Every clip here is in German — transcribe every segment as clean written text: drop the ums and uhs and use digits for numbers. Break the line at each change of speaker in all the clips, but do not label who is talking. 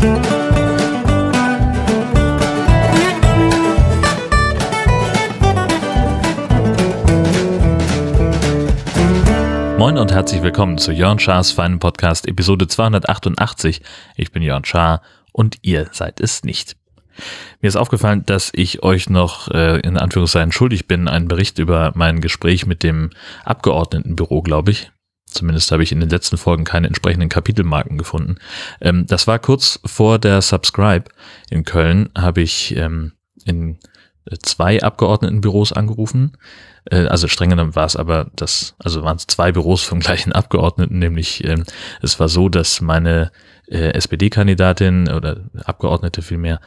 Moin und herzlich willkommen zu Jörn Schars feinen Podcast, Episode 288. Ich bin Jörn Schaar und ihr seid es nicht. Mir ist aufgefallen, dass ich euch noch in Anführungszeichen schuldig bin, einen Bericht über mein Gespräch mit dem Abgeordnetenbüro, glaube ich. Zumindest habe ich in den letzten Folgen keine entsprechenden Kapitelmarken gefunden. Das war kurz vor der Subscribe in Köln, habe ich in 2 Abgeordnetenbüros angerufen. Also streng genommen war es aber waren es 2 Büros vom gleichen Abgeordneten, nämlich es war so, dass meine SPD-Kandidatin oder Abgeordnete vielmehr,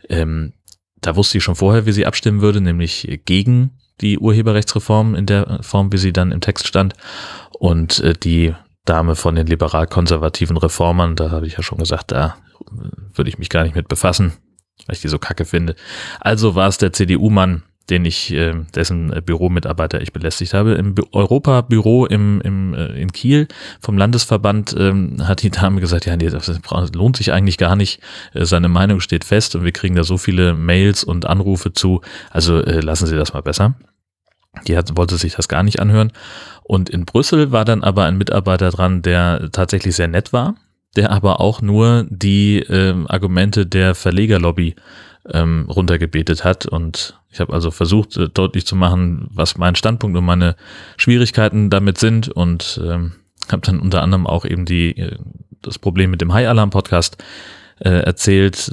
da wusste ich schon vorher, wie sie abstimmen würde, nämlich gegen die Urheberrechtsreform in der Form, wie sie dann im Text stand. Und die Dame von den liberal-konservativen Reformern, da habe ich ja schon gesagt, da würde ich mich gar nicht mit befassen, weil ich die so kacke finde. Also war es der CDU-Mann, dessen Büromitarbeiter ich belästigt habe. Im Europabüro in Kiel vom Landesverband hat die Dame gesagt, ja, nee, das lohnt sich eigentlich gar nicht. Seine Meinung steht fest und wir kriegen da so viele Mails und Anrufe zu. Also lassen Sie das mal besser. Wollte sich das gar nicht anhören. Und in Brüssel war dann aber ein Mitarbeiter dran, der tatsächlich sehr nett war, der aber auch nur die Argumente der Verlegerlobby runtergebetet hat. Und ich habe also versucht, deutlich zu machen, was mein Standpunkt und meine Schwierigkeiten damit sind, und habe dann unter anderem auch eben das Problem mit dem High Alarm Podcast erzählt,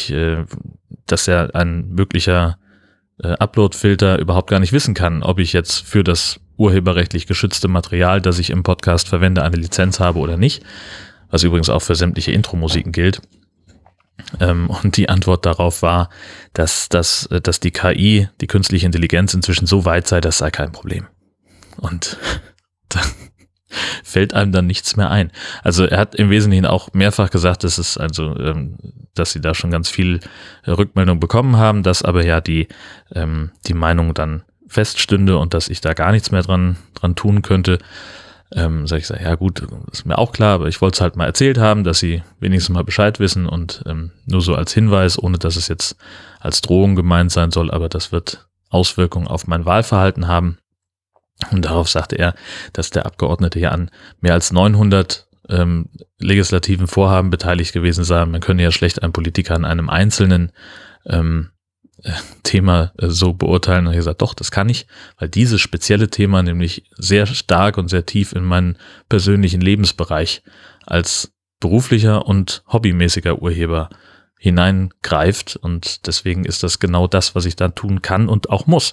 dass ja ein möglicher Upload-Filter überhaupt gar nicht wissen kann, ob ich jetzt für das urheberrechtlich geschützte Material, das ich im Podcast verwende, eine Lizenz habe oder nicht, was übrigens auch für sämtliche Intro-Musiken gilt. Und die Antwort darauf war, dass die KI, die künstliche Intelligenz, inzwischen so weit sei, das sei kein Problem. Und da fällt einem dann nichts mehr ein. Also er hat im Wesentlichen auch mehrfach gesagt, dass sie da schon ganz viel Rückmeldung bekommen haben, dass aber ja die Meinung dann feststünde und dass ich da gar nichts mehr dran tun könnte. Sag ich, ja gut, ist mir auch klar, aber ich wollte es halt mal erzählt haben, dass sie wenigstens mal Bescheid wissen, und nur so als Hinweis, ohne dass es jetzt als Drohung gemeint sein soll, aber das wird Auswirkungen auf mein Wahlverhalten haben. Und darauf sagte er, dass der Abgeordnete ja an mehr als 900 legislativen Vorhaben beteiligt gewesen sei. Man könne ja schlecht einen Politiker an einem einzelnen Thema so beurteilen. Und ich gesagt, doch, das kann ich, weil dieses spezielle Thema nämlich sehr stark und sehr tief in meinen persönlichen Lebensbereich als beruflicher und hobbymäßiger Urheber hineingreift, und deswegen ist das genau das, was ich da tun kann und auch muss.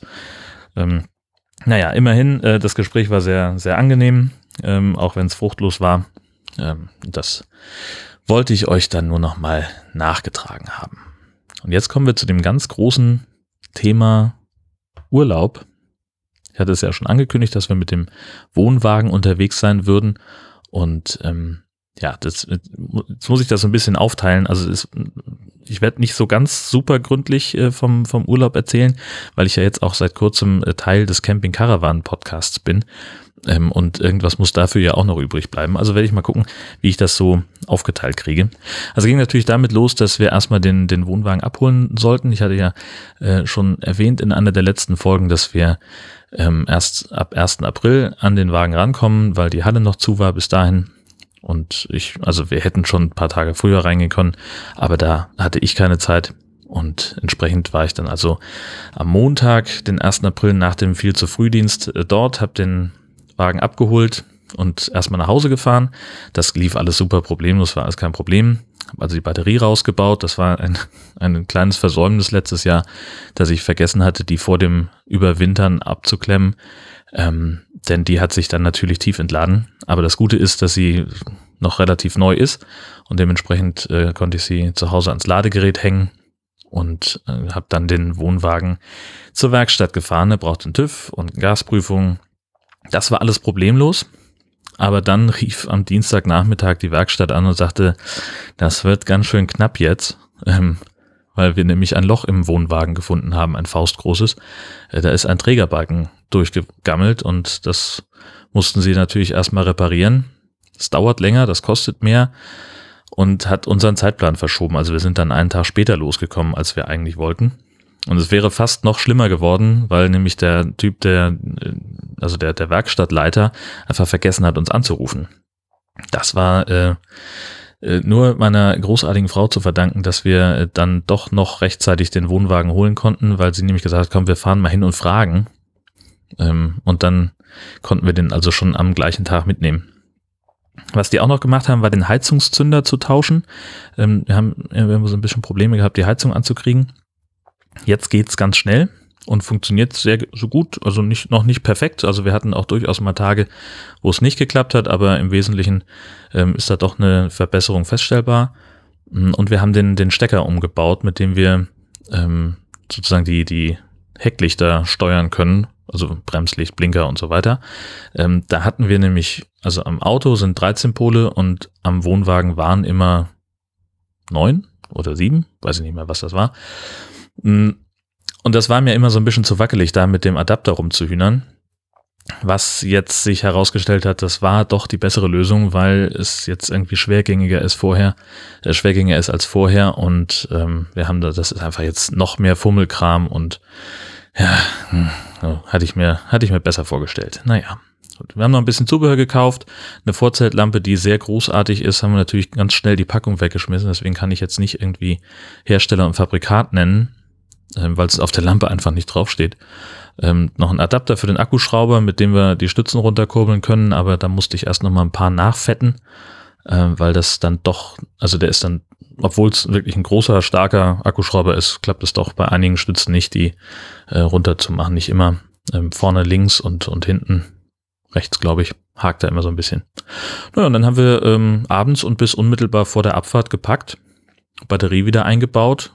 Naja, immerhin, das Gespräch war sehr, sehr angenehm, auch wenn es fruchtlos war. Das wollte ich euch dann nur noch mal nachgetragen haben. Und jetzt kommen wir zu dem ganz großen Thema Urlaub. Ich hatte es ja schon angekündigt, dass wir mit dem Wohnwagen unterwegs sein würden. Und jetzt muss ich das so ein bisschen aufteilen. Also ich werde nicht so ganz super gründlich vom Urlaub erzählen, weil ich ja jetzt auch seit kurzem Teil des Camping Caravan Podcasts bin. Und irgendwas muss dafür ja auch noch übrig bleiben. Also werde ich mal gucken, wie ich das so aufgeteilt kriege. Also ging natürlich damit los, dass wir erstmal den Wohnwagen abholen sollten. Ich hatte ja schon erwähnt in einer der letzten Folgen, dass wir erst ab 1. April an den Wagen rankommen, weil die Halle noch zu war bis dahin. Und wir hätten schon ein paar Tage früher reingehen können, aber da hatte ich keine Zeit. Und entsprechend war ich dann also am Montag, den 1. April, nach dem viel zu Frühdienst dort, habe den Wagen abgeholt und erstmal nach Hause gefahren. Das lief alles super problemlos, war alles kein Problem. Habe also die Batterie rausgebaut. Das war ein kleines Versäumnis letztes Jahr, dass ich vergessen hatte, die vor dem Überwintern abzuklemmen. Denn die hat sich dann natürlich tief entladen. Aber das Gute ist, dass sie noch relativ neu ist und dementsprechend konnte ich sie zu Hause ans Ladegerät hängen und habe dann den Wohnwagen zur Werkstatt gefahren. Er brauchte einen TÜV und Gasprüfung. Das war alles problemlos, aber dann rief am Dienstagnachmittag die Werkstatt an und sagte, das wird ganz schön knapp jetzt, weil wir nämlich ein Loch im Wohnwagen gefunden haben, ein faustgroßes. Da ist ein Trägerbalken durchgegammelt und das mussten sie natürlich erstmal reparieren. Das dauert länger, das kostet mehr und hat unseren Zeitplan verschoben. Also wir sind dann einen Tag später losgekommen, als wir eigentlich wollten. Und es wäre fast noch schlimmer geworden, weil nämlich der Typ, der Werkstattleiter, einfach vergessen hat, uns anzurufen. Das war nur meiner großartigen Frau zu verdanken, dass wir dann doch noch rechtzeitig den Wohnwagen holen konnten, weil sie nämlich gesagt hat, komm, wir fahren mal hin und fragen. Und dann konnten wir den also schon am gleichen Tag mitnehmen. Was die auch noch gemacht haben, war den Heizungszünder zu tauschen. Wir haben so ein bisschen Probleme gehabt, die Heizung anzukriegen. Jetzt geht's ganz schnell und funktioniert so gut, also noch nicht perfekt. Also wir hatten auch durchaus mal Tage, wo es nicht geklappt hat, aber im Wesentlichen ist da doch eine Verbesserung feststellbar. Und wir haben den Stecker umgebaut, mit dem wir sozusagen die Hecklichter steuern können, also Bremslicht, Blinker und so weiter. Da hatten wir nämlich, also am Auto sind 13 Pole und am Wohnwagen waren immer 9 oder 7, weiß ich nicht mehr, was das war. Und das war mir immer so ein bisschen zu wackelig, da mit dem Adapter rumzuhühnern. Was jetzt sich herausgestellt hat, das war doch die bessere Lösung, weil es jetzt irgendwie schwergängiger ist als vorher und wir haben das ist einfach jetzt noch mehr Fummelkram und ja, hatte ich mir besser vorgestellt. Naja. Wir haben noch ein bisschen Zubehör gekauft, eine Vorzeltlampe, die sehr großartig ist, haben wir natürlich ganz schnell die Packung weggeschmissen, deswegen kann ich jetzt nicht irgendwie Hersteller und Fabrikat nennen, weil es auf der Lampe einfach nicht draufsteht. Noch ein Adapter für den Akkuschrauber, mit dem wir die Stützen runterkurbeln können, aber da musste ich erst noch mal ein paar nachfetten, weil das dann doch, also der ist dann, obwohl es wirklich ein großer, starker Akkuschrauber ist, klappt es doch bei einigen Stützen nicht, die runterzumachen, nicht immer. Vorne links und hinten rechts, glaube ich, hakt da immer so ein bisschen. Naja, und dann haben wir abends und bis unmittelbar vor der Abfahrt gepackt, Batterie wieder eingebaut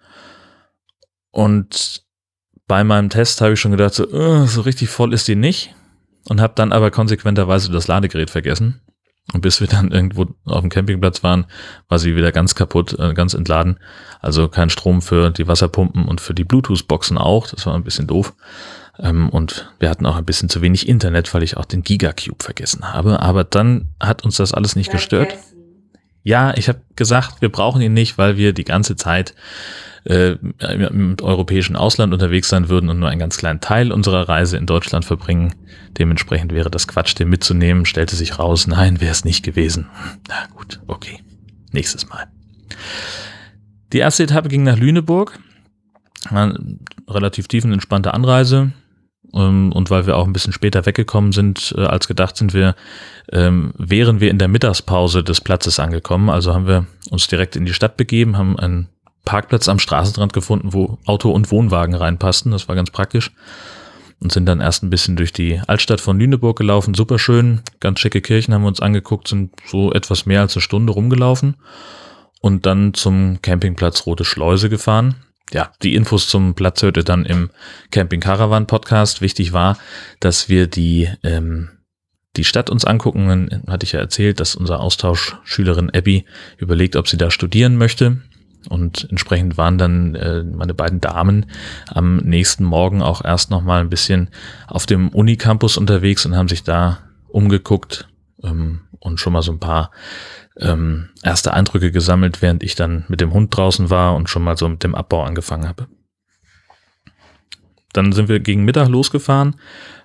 und bei meinem Test habe ich schon gedacht, so richtig voll ist die nicht und habe dann aber konsequenterweise das Ladegerät vergessen. Und bis wir dann irgendwo auf dem Campingplatz waren, war sie wieder ganz kaputt, ganz entladen. Also kein Strom für die Wasserpumpen und für die Bluetooth-Boxen auch. Das war ein bisschen doof. Und wir hatten auch ein bisschen zu wenig Internet, weil ich auch den Gigacube vergessen habe. Aber dann hat uns das alles nicht gestört. Ja, ich habe gesagt, wir brauchen ihn nicht, weil wir die ganze Zeit im europäischen Ausland unterwegs sein würden und nur einen ganz kleinen Teil unserer Reise in Deutschland verbringen. Dementsprechend wäre das Quatsch, den mitzunehmen. Stellte sich raus, nein, wäre es nicht gewesen. Na gut, okay. Nächstes Mal. Die erste Etappe ging nach Lüneburg. Eine relativ tiefenentspannte Anreise. Und weil wir auch ein bisschen später weggekommen sind als gedacht, wären wir in der Mittagspause des Platzes angekommen. Also haben wir uns direkt in die Stadt begeben, haben einen Parkplatz am Straßenrand gefunden, wo Auto und Wohnwagen reinpassten. Das war ganz praktisch. Und sind dann erst ein bisschen durch die Altstadt von Lüneburg gelaufen. Super schön, ganz schicke Kirchen haben wir uns angeguckt, sind so etwas mehr als eine Stunde rumgelaufen. Und dann zum Campingplatz Rote Schleuse gefahren. Ja, die Infos zum Platz hört ihr dann im Camping Caravan Podcast. Wichtig war, dass wir die Stadt uns angucken. Dann hatte ich ja erzählt, dass unsere Austauschschülerin Abby überlegt, ob sie da studieren möchte. Und entsprechend waren dann meine beiden Damen am nächsten Morgen auch erst noch mal ein bisschen auf dem Unicampus unterwegs und haben sich da umgeguckt und schon mal so ein paar erste Eindrücke gesammelt, während ich dann mit dem Hund draußen war und schon mal so mit dem Abbau angefangen habe. Dann sind wir gegen Mittag losgefahren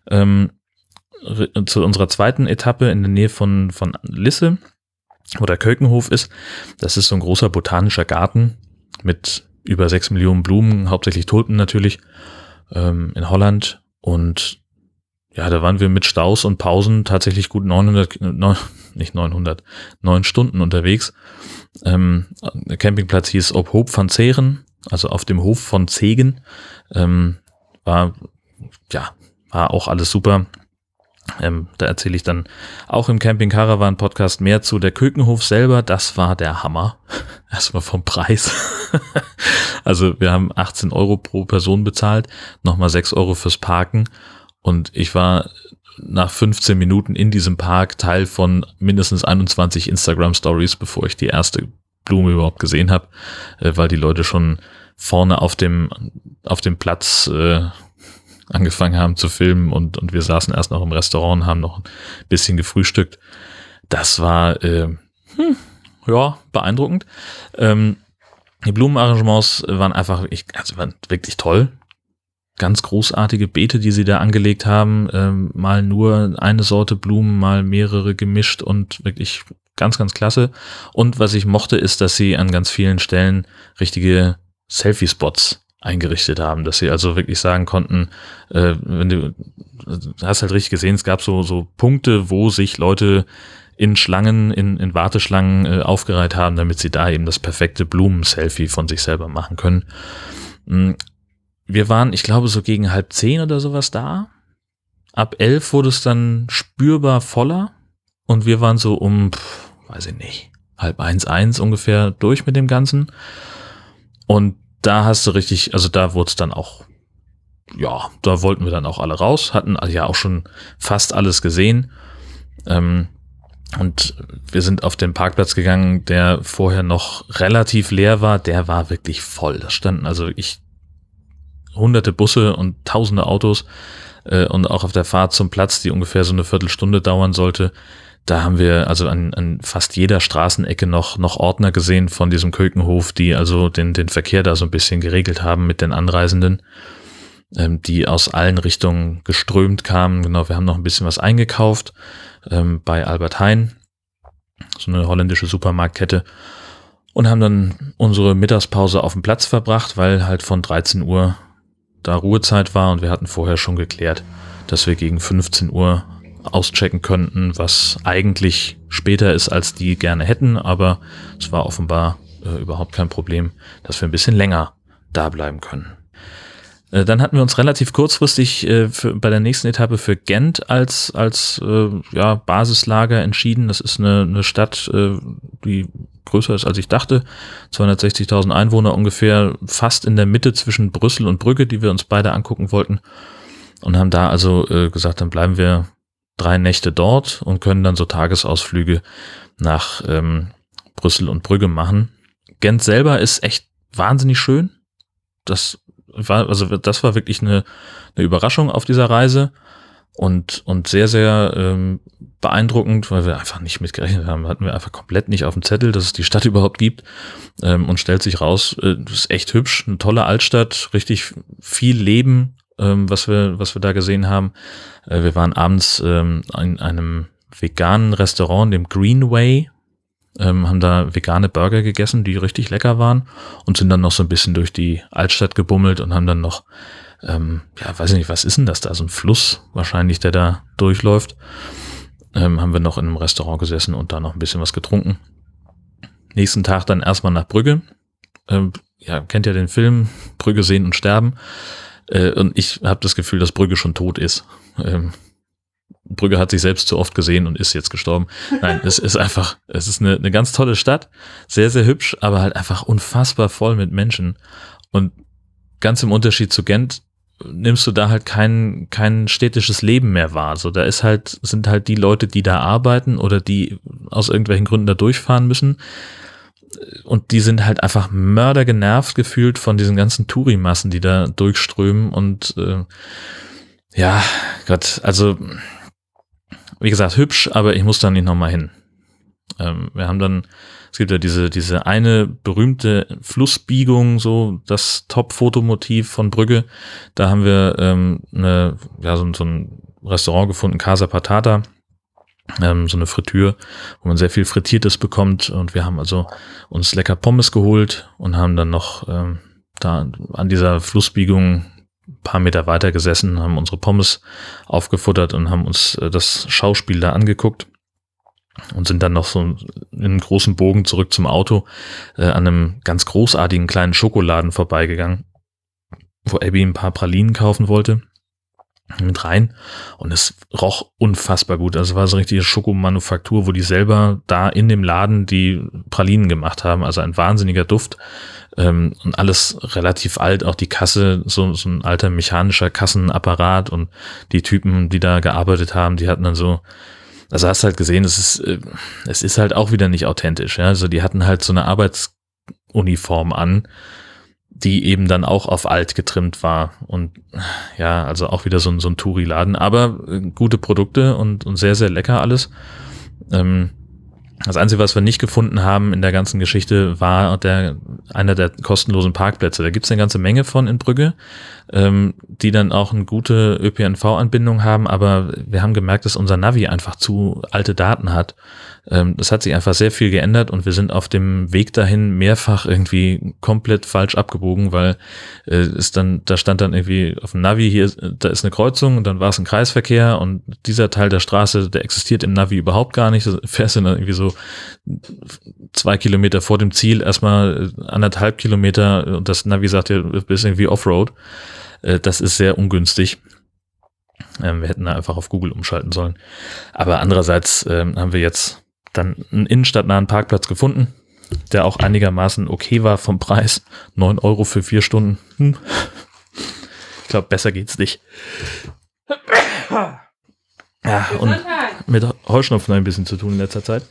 zu unserer zweiten Etappe in der Nähe von Lisse, wo der Keukenhof ist. Das ist so ein großer botanischer Garten mit über 6 Millionen Blumen, hauptsächlich Tulpen natürlich, in Holland. Und ja, da waren wir mit Staus und Pausen tatsächlich gut 9 Stunden unterwegs. Der Campingplatz hieß Op Hoop van Zegen, also auf dem Hof von Zegen. War auch alles super. Da erzähle ich dann auch im Camping Caravan Podcast mehr zu. Der Keukenhof selber, das war der Hammer. Erstmal vom Preis. Also wir haben 18 € pro Person bezahlt, nochmal 6 € fürs Parken. Und ich war nach 15 Minuten in diesem Park Teil von mindestens 21 Instagram-Stories, bevor ich die erste Blume überhaupt gesehen habe, weil die Leute schon vorne auf dem Platz angefangen haben zu filmen und wir saßen erst noch im Restaurant und haben noch ein bisschen gefrühstückt. Das war ja, beeindruckend. Die Blumenarrangements waren waren wirklich toll. Ganz großartige Beete, die sie da angelegt haben. Mal nur eine Sorte Blumen, mal mehrere gemischt und wirklich ganz, ganz klasse. Und was ich mochte, ist, dass sie an ganz vielen Stellen richtige Selfie-Spots eingerichtet haben, dass sie also wirklich sagen konnten, wenn du hast halt richtig gesehen, es gab so Punkte, wo sich Leute in Schlangen, in Warteschlangen aufgereiht haben, damit sie da eben das perfekte Blumen-Selfie von sich selber machen können. Wir waren, ich glaube, so gegen 9:30 oder sowas da. Ab 11 wurde es dann spürbar voller und wir waren so weiß ich nicht, 12:30 ungefähr durch mit dem Ganzen. Und da hast du richtig, also da wurde es dann auch, ja, da wollten wir dann auch alle raus, hatten ja auch schon fast alles gesehen. Und wir sind auf den Parkplatz gegangen, der vorher noch relativ leer war, der war wirklich voll. Da standen also hunderte Busse und tausende Autos und auch auf der Fahrt zum Platz, die ungefähr so eine Viertelstunde dauern sollte, da haben wir also an fast jeder Straßenecke noch Ordner gesehen von diesem Keukenhof, die also den Verkehr da so ein bisschen geregelt haben mit den Anreisenden, die aus allen Richtungen geströmt kamen. Genau, wir haben noch ein bisschen was eingekauft bei Albert Heijn, so eine holländische Supermarktkette, und haben dann unsere Mittagspause auf dem Platz verbracht, weil halt von 13 Uhr da Ruhezeit war und wir hatten vorher schon geklärt, dass wir gegen 15 Uhr auschecken könnten, was eigentlich später ist, als die gerne hätten, aber es war offenbar überhaupt kein Problem, dass wir ein bisschen länger da bleiben können. Dann hatten wir uns relativ kurzfristig bei der nächsten Etappe für Gent als Basislager entschieden. Das ist eine Stadt, die größer ist, als ich dachte. 260.000 Einwohner ungefähr, fast in der Mitte zwischen Brüssel und Brügge, die wir uns beide angucken wollten. Und haben da also gesagt, dann bleiben wir 3 Nächte dort und können dann so Tagesausflüge nach Brüssel und Brügge machen. Gent selber ist echt wahnsinnig schön. Das war wirklich eine Überraschung auf dieser Reise und sehr, sehr beeindruckend, weil wir einfach nicht mitgerechnet haben. Hatten wir einfach komplett nicht auf dem Zettel, dass es die Stadt überhaupt gibt, und stellt sich raus, das ist echt hübsch, eine tolle Altstadt, richtig viel Leben, was wir da gesehen haben. Wir waren abends in einem veganen Restaurant, dem Greenway, haben da vegane Burger gegessen, die richtig lecker waren, und sind dann noch so ein bisschen durch die Altstadt gebummelt und haben dann noch, weiß ich nicht, was ist denn das da? So ein Fluss wahrscheinlich, der da durchläuft. Haben wir noch in einem Restaurant gesessen und da noch ein bisschen was getrunken. Nächsten Tag dann erstmal nach Brügge. Kennt ja den Film Brügge sehen und sterben. Und ich habe das Gefühl, dass Brügge schon tot ist. Brügge hat sich selbst zu oft gesehen und ist jetzt gestorben. Nein, es ist eine ganz tolle Stadt, sehr, sehr hübsch, aber halt einfach unfassbar voll mit Menschen. Und ganz im Unterschied zu Gent nimmst du da halt kein städtisches Leben mehr wahr. So, da sind halt die Leute, die da arbeiten oder die aus irgendwelchen Gründen da durchfahren müssen. Und die sind halt einfach mördergenervt gefühlt von diesen ganzen Tourimassen, die da durchströmen. Und also wie gesagt, hübsch, aber ich muss da nicht nochmal hin. Wir haben dann, es gibt ja diese eine berühmte Flussbiegung, so das Top-Fotomotiv von Brügge. Da haben wir so ein Restaurant gefunden, Casa Patata, so eine Fritür, wo man sehr viel Frittiertes bekommt, und wir haben also uns lecker Pommes geholt und haben dann noch da an dieser Flussbiegung ein paar Meter weiter gesessen, haben unsere Pommes aufgefuttert und haben uns das Schauspiel da angeguckt und sind dann noch so in einem großen Bogen zurück zum Auto an einem ganz großartigen kleinen Schokoladen vorbeigegangen, wo Abby ein paar Pralinen kaufen wollte, mit rein, und es roch unfassbar gut. Also es war so eine richtige Schokomanufaktur, wo die selber da in dem Laden die Pralinen gemacht haben, also ein wahnsinniger Duft, und alles relativ alt, auch die Kasse, so ein alter mechanischer Kassenapparat, und die Typen, die da gearbeitet haben, die hatten dann so, also hast halt gesehen, es ist halt auch wieder nicht authentisch, ja, also die hatten halt so eine Arbeitsuniform an, die eben dann auch auf alt getrimmt war, und ja, also auch wieder so ein Touri-Laden, aber gute Produkte und sehr, sehr lecker alles. Das Einzige, was wir nicht gefunden haben in der ganzen Geschichte, war einer der kostenlosen Parkplätze. Da gibt's eine ganze Menge von in Brügge, die dann auch eine gute ÖPNV-Anbindung haben, aber wir haben gemerkt, dass unser Navi einfach zu alte Daten hat. Das hat sich einfach sehr viel geändert und wir sind auf dem Weg dahin mehrfach irgendwie komplett falsch abgebogen, weil da stand dann irgendwie auf dem Navi, hier, da ist eine Kreuzung und dann war es ein Kreisverkehr und dieser Teil der Straße, der existiert im Navi überhaupt gar nicht. Da fährst du dann irgendwie so 2 Kilometer vor dem Ziel erstmal 1,5 Kilometer und das Navi sagt dir, du bist irgendwie Offroad. Das ist sehr ungünstig. Wir hätten da einfach auf Google umschalten sollen. Aber andererseits haben wir jetzt dann einen innenstadtnahen Parkplatz gefunden, der auch einigermaßen okay war vom Preis. 9 Euro für 4 Stunden. Ich glaube, besser geht's nicht. Ja, und mit Heuschnupfen ein bisschen zu tun in letzter Zeit.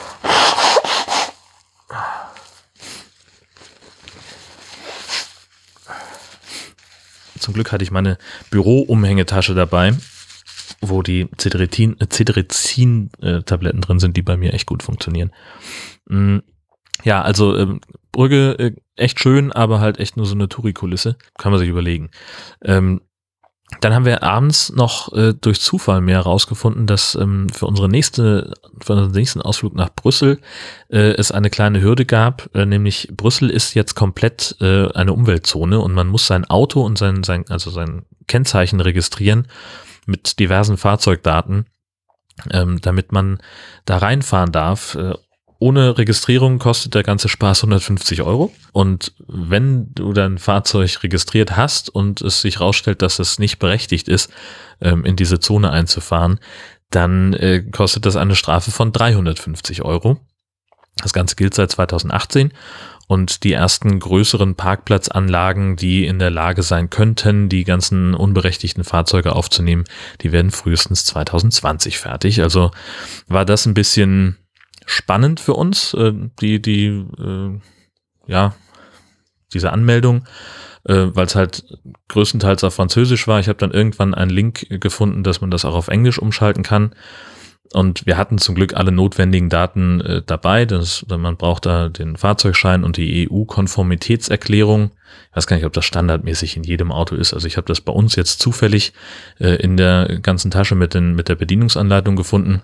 Zum Glück hatte ich meine Büro-Umhängetasche dabei, wo die Cetirizin-Tabletten drin sind, die bei mir echt gut funktionieren. Ja, also Brügge echt schön, aber halt echt nur so eine Touri-Kulisse. Kann man sich überlegen. Dann haben wir abends noch durch Zufall mehr herausgefunden, dass für unseren nächsten Ausflug nach Brüssel es eine kleine Hürde gab, nämlich Brüssel ist jetzt komplett eine Umweltzone und man muss sein Auto und sein Kennzeichen registrieren mit diversen Fahrzeugdaten, damit man da reinfahren darf. Ohne Registrierung kostet der ganze Spaß 150 Euro. Und wenn du dein Fahrzeug registriert hast und es sich rausstellt, dass es nicht berechtigt ist, in diese Zone einzufahren, dann kostet das eine Strafe von 350 Euro. Das Ganze gilt seit 2018 und die ersten größeren Parkplatzanlagen, die in der Lage sein könnten, die ganzen unberechtigten Fahrzeuge aufzunehmen, die werden frühestens 2020 fertig. Also war das ein bisschen spannend für uns, diese Anmeldung, weil es halt größtenteils auf Französisch war. Ich habe dann irgendwann einen Link gefunden, dass man das auch auf Englisch umschalten kann. Und wir hatten zum Glück alle notwendigen Daten dabei. Man braucht da den Fahrzeugschein und die EU-Konformitätserklärung. Ich weiß gar nicht, ob das standardmäßig in jedem Auto ist. Also ich habe das bei uns jetzt zufällig in der ganzen Tasche mit der Bedienungsanleitung gefunden.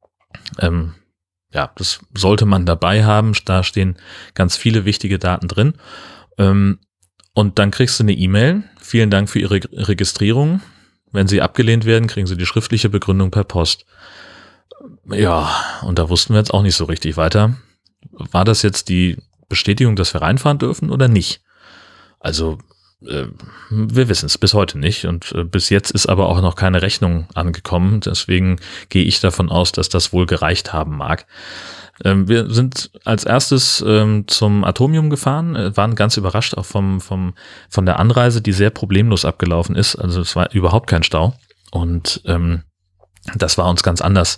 Ja, das sollte man dabei haben. Da stehen ganz viele wichtige Daten drin. Und dann kriegst du eine E-Mail. Vielen Dank für Ihre Registrierung. Wenn Sie abgelehnt werden, kriegen Sie die schriftliche Begründung per Post. Ja, und da wussten wir jetzt auch nicht so richtig weiter. War das jetzt die Bestätigung, dass wir reinfahren dürfen oder nicht? Also, wir wissen es bis heute nicht und bis jetzt ist aber auch noch keine Rechnung angekommen. Deswegen gehe ich davon aus, dass das wohl gereicht haben mag. Wir sind als erstes zum Atomium gefahren, waren ganz überrascht auch von der Anreise, die sehr problemlos abgelaufen ist. Also es war überhaupt kein Stau und das war uns ganz anders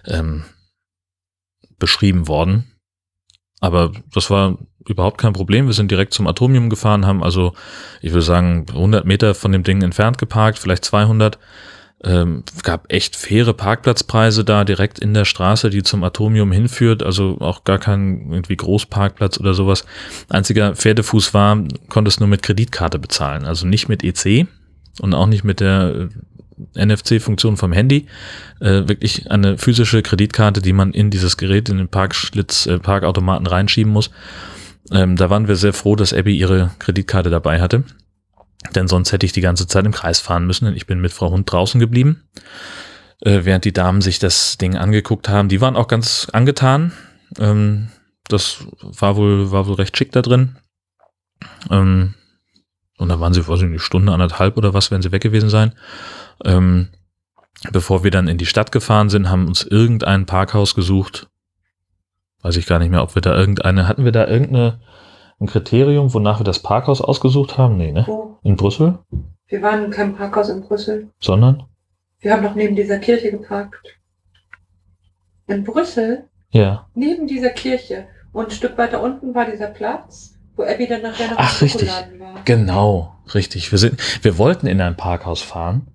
beschrieben worden. Aber das war überhaupt kein Problem. Wir sind direkt zum Atomium gefahren, haben also, ich würde sagen, 100 Meter von dem Ding entfernt geparkt, vielleicht 200. Gab echt faire Parkplatzpreise da direkt in der Straße, die zum Atomium hinführt. Also auch gar kein irgendwie Großparkplatz oder sowas. Einziger Pferdefuß war, konntest nur mit Kreditkarte bezahlen. Also nicht mit EC und auch nicht mit der NFC-Funktion vom Handy, wirklich eine physische Kreditkarte, die man in dieses Gerät, in den Parkautomaten reinschieben muss. Da waren wir sehr froh, dass Abby ihre Kreditkarte dabei hatte, denn sonst hätte ich die ganze Zeit im Kreis fahren müssen. Und ich bin mit Frau Hund draußen geblieben, während die Damen sich das Ding angeguckt haben. Die waren auch ganz angetan. Das war wohl recht schick da drin. Und da waren sie, weiß ich nicht, Stunde, 1,5 oder was, werden sie weg gewesen sein. Bevor wir dann in die Stadt gefahren sind, haben uns irgendein Parkhaus gesucht. Weiß ich gar nicht mehr, ob wir da hatten wir da irgendein Kriterium, wonach wir das Parkhaus ausgesucht haben? Nee, ne?
Wo?
In Brüssel?
Wir waren in keinem Parkhaus in Brüssel.
Sondern?
Wir haben doch neben dieser Kirche geparkt. In Brüssel?
Ja.
Neben dieser Kirche. Und ein Stück weiter unten war dieser Platz, wo Abby dann nachher noch
Ach, richtig.
Schokoladen war.
Genau, richtig. Wir wollten in ein Parkhaus fahren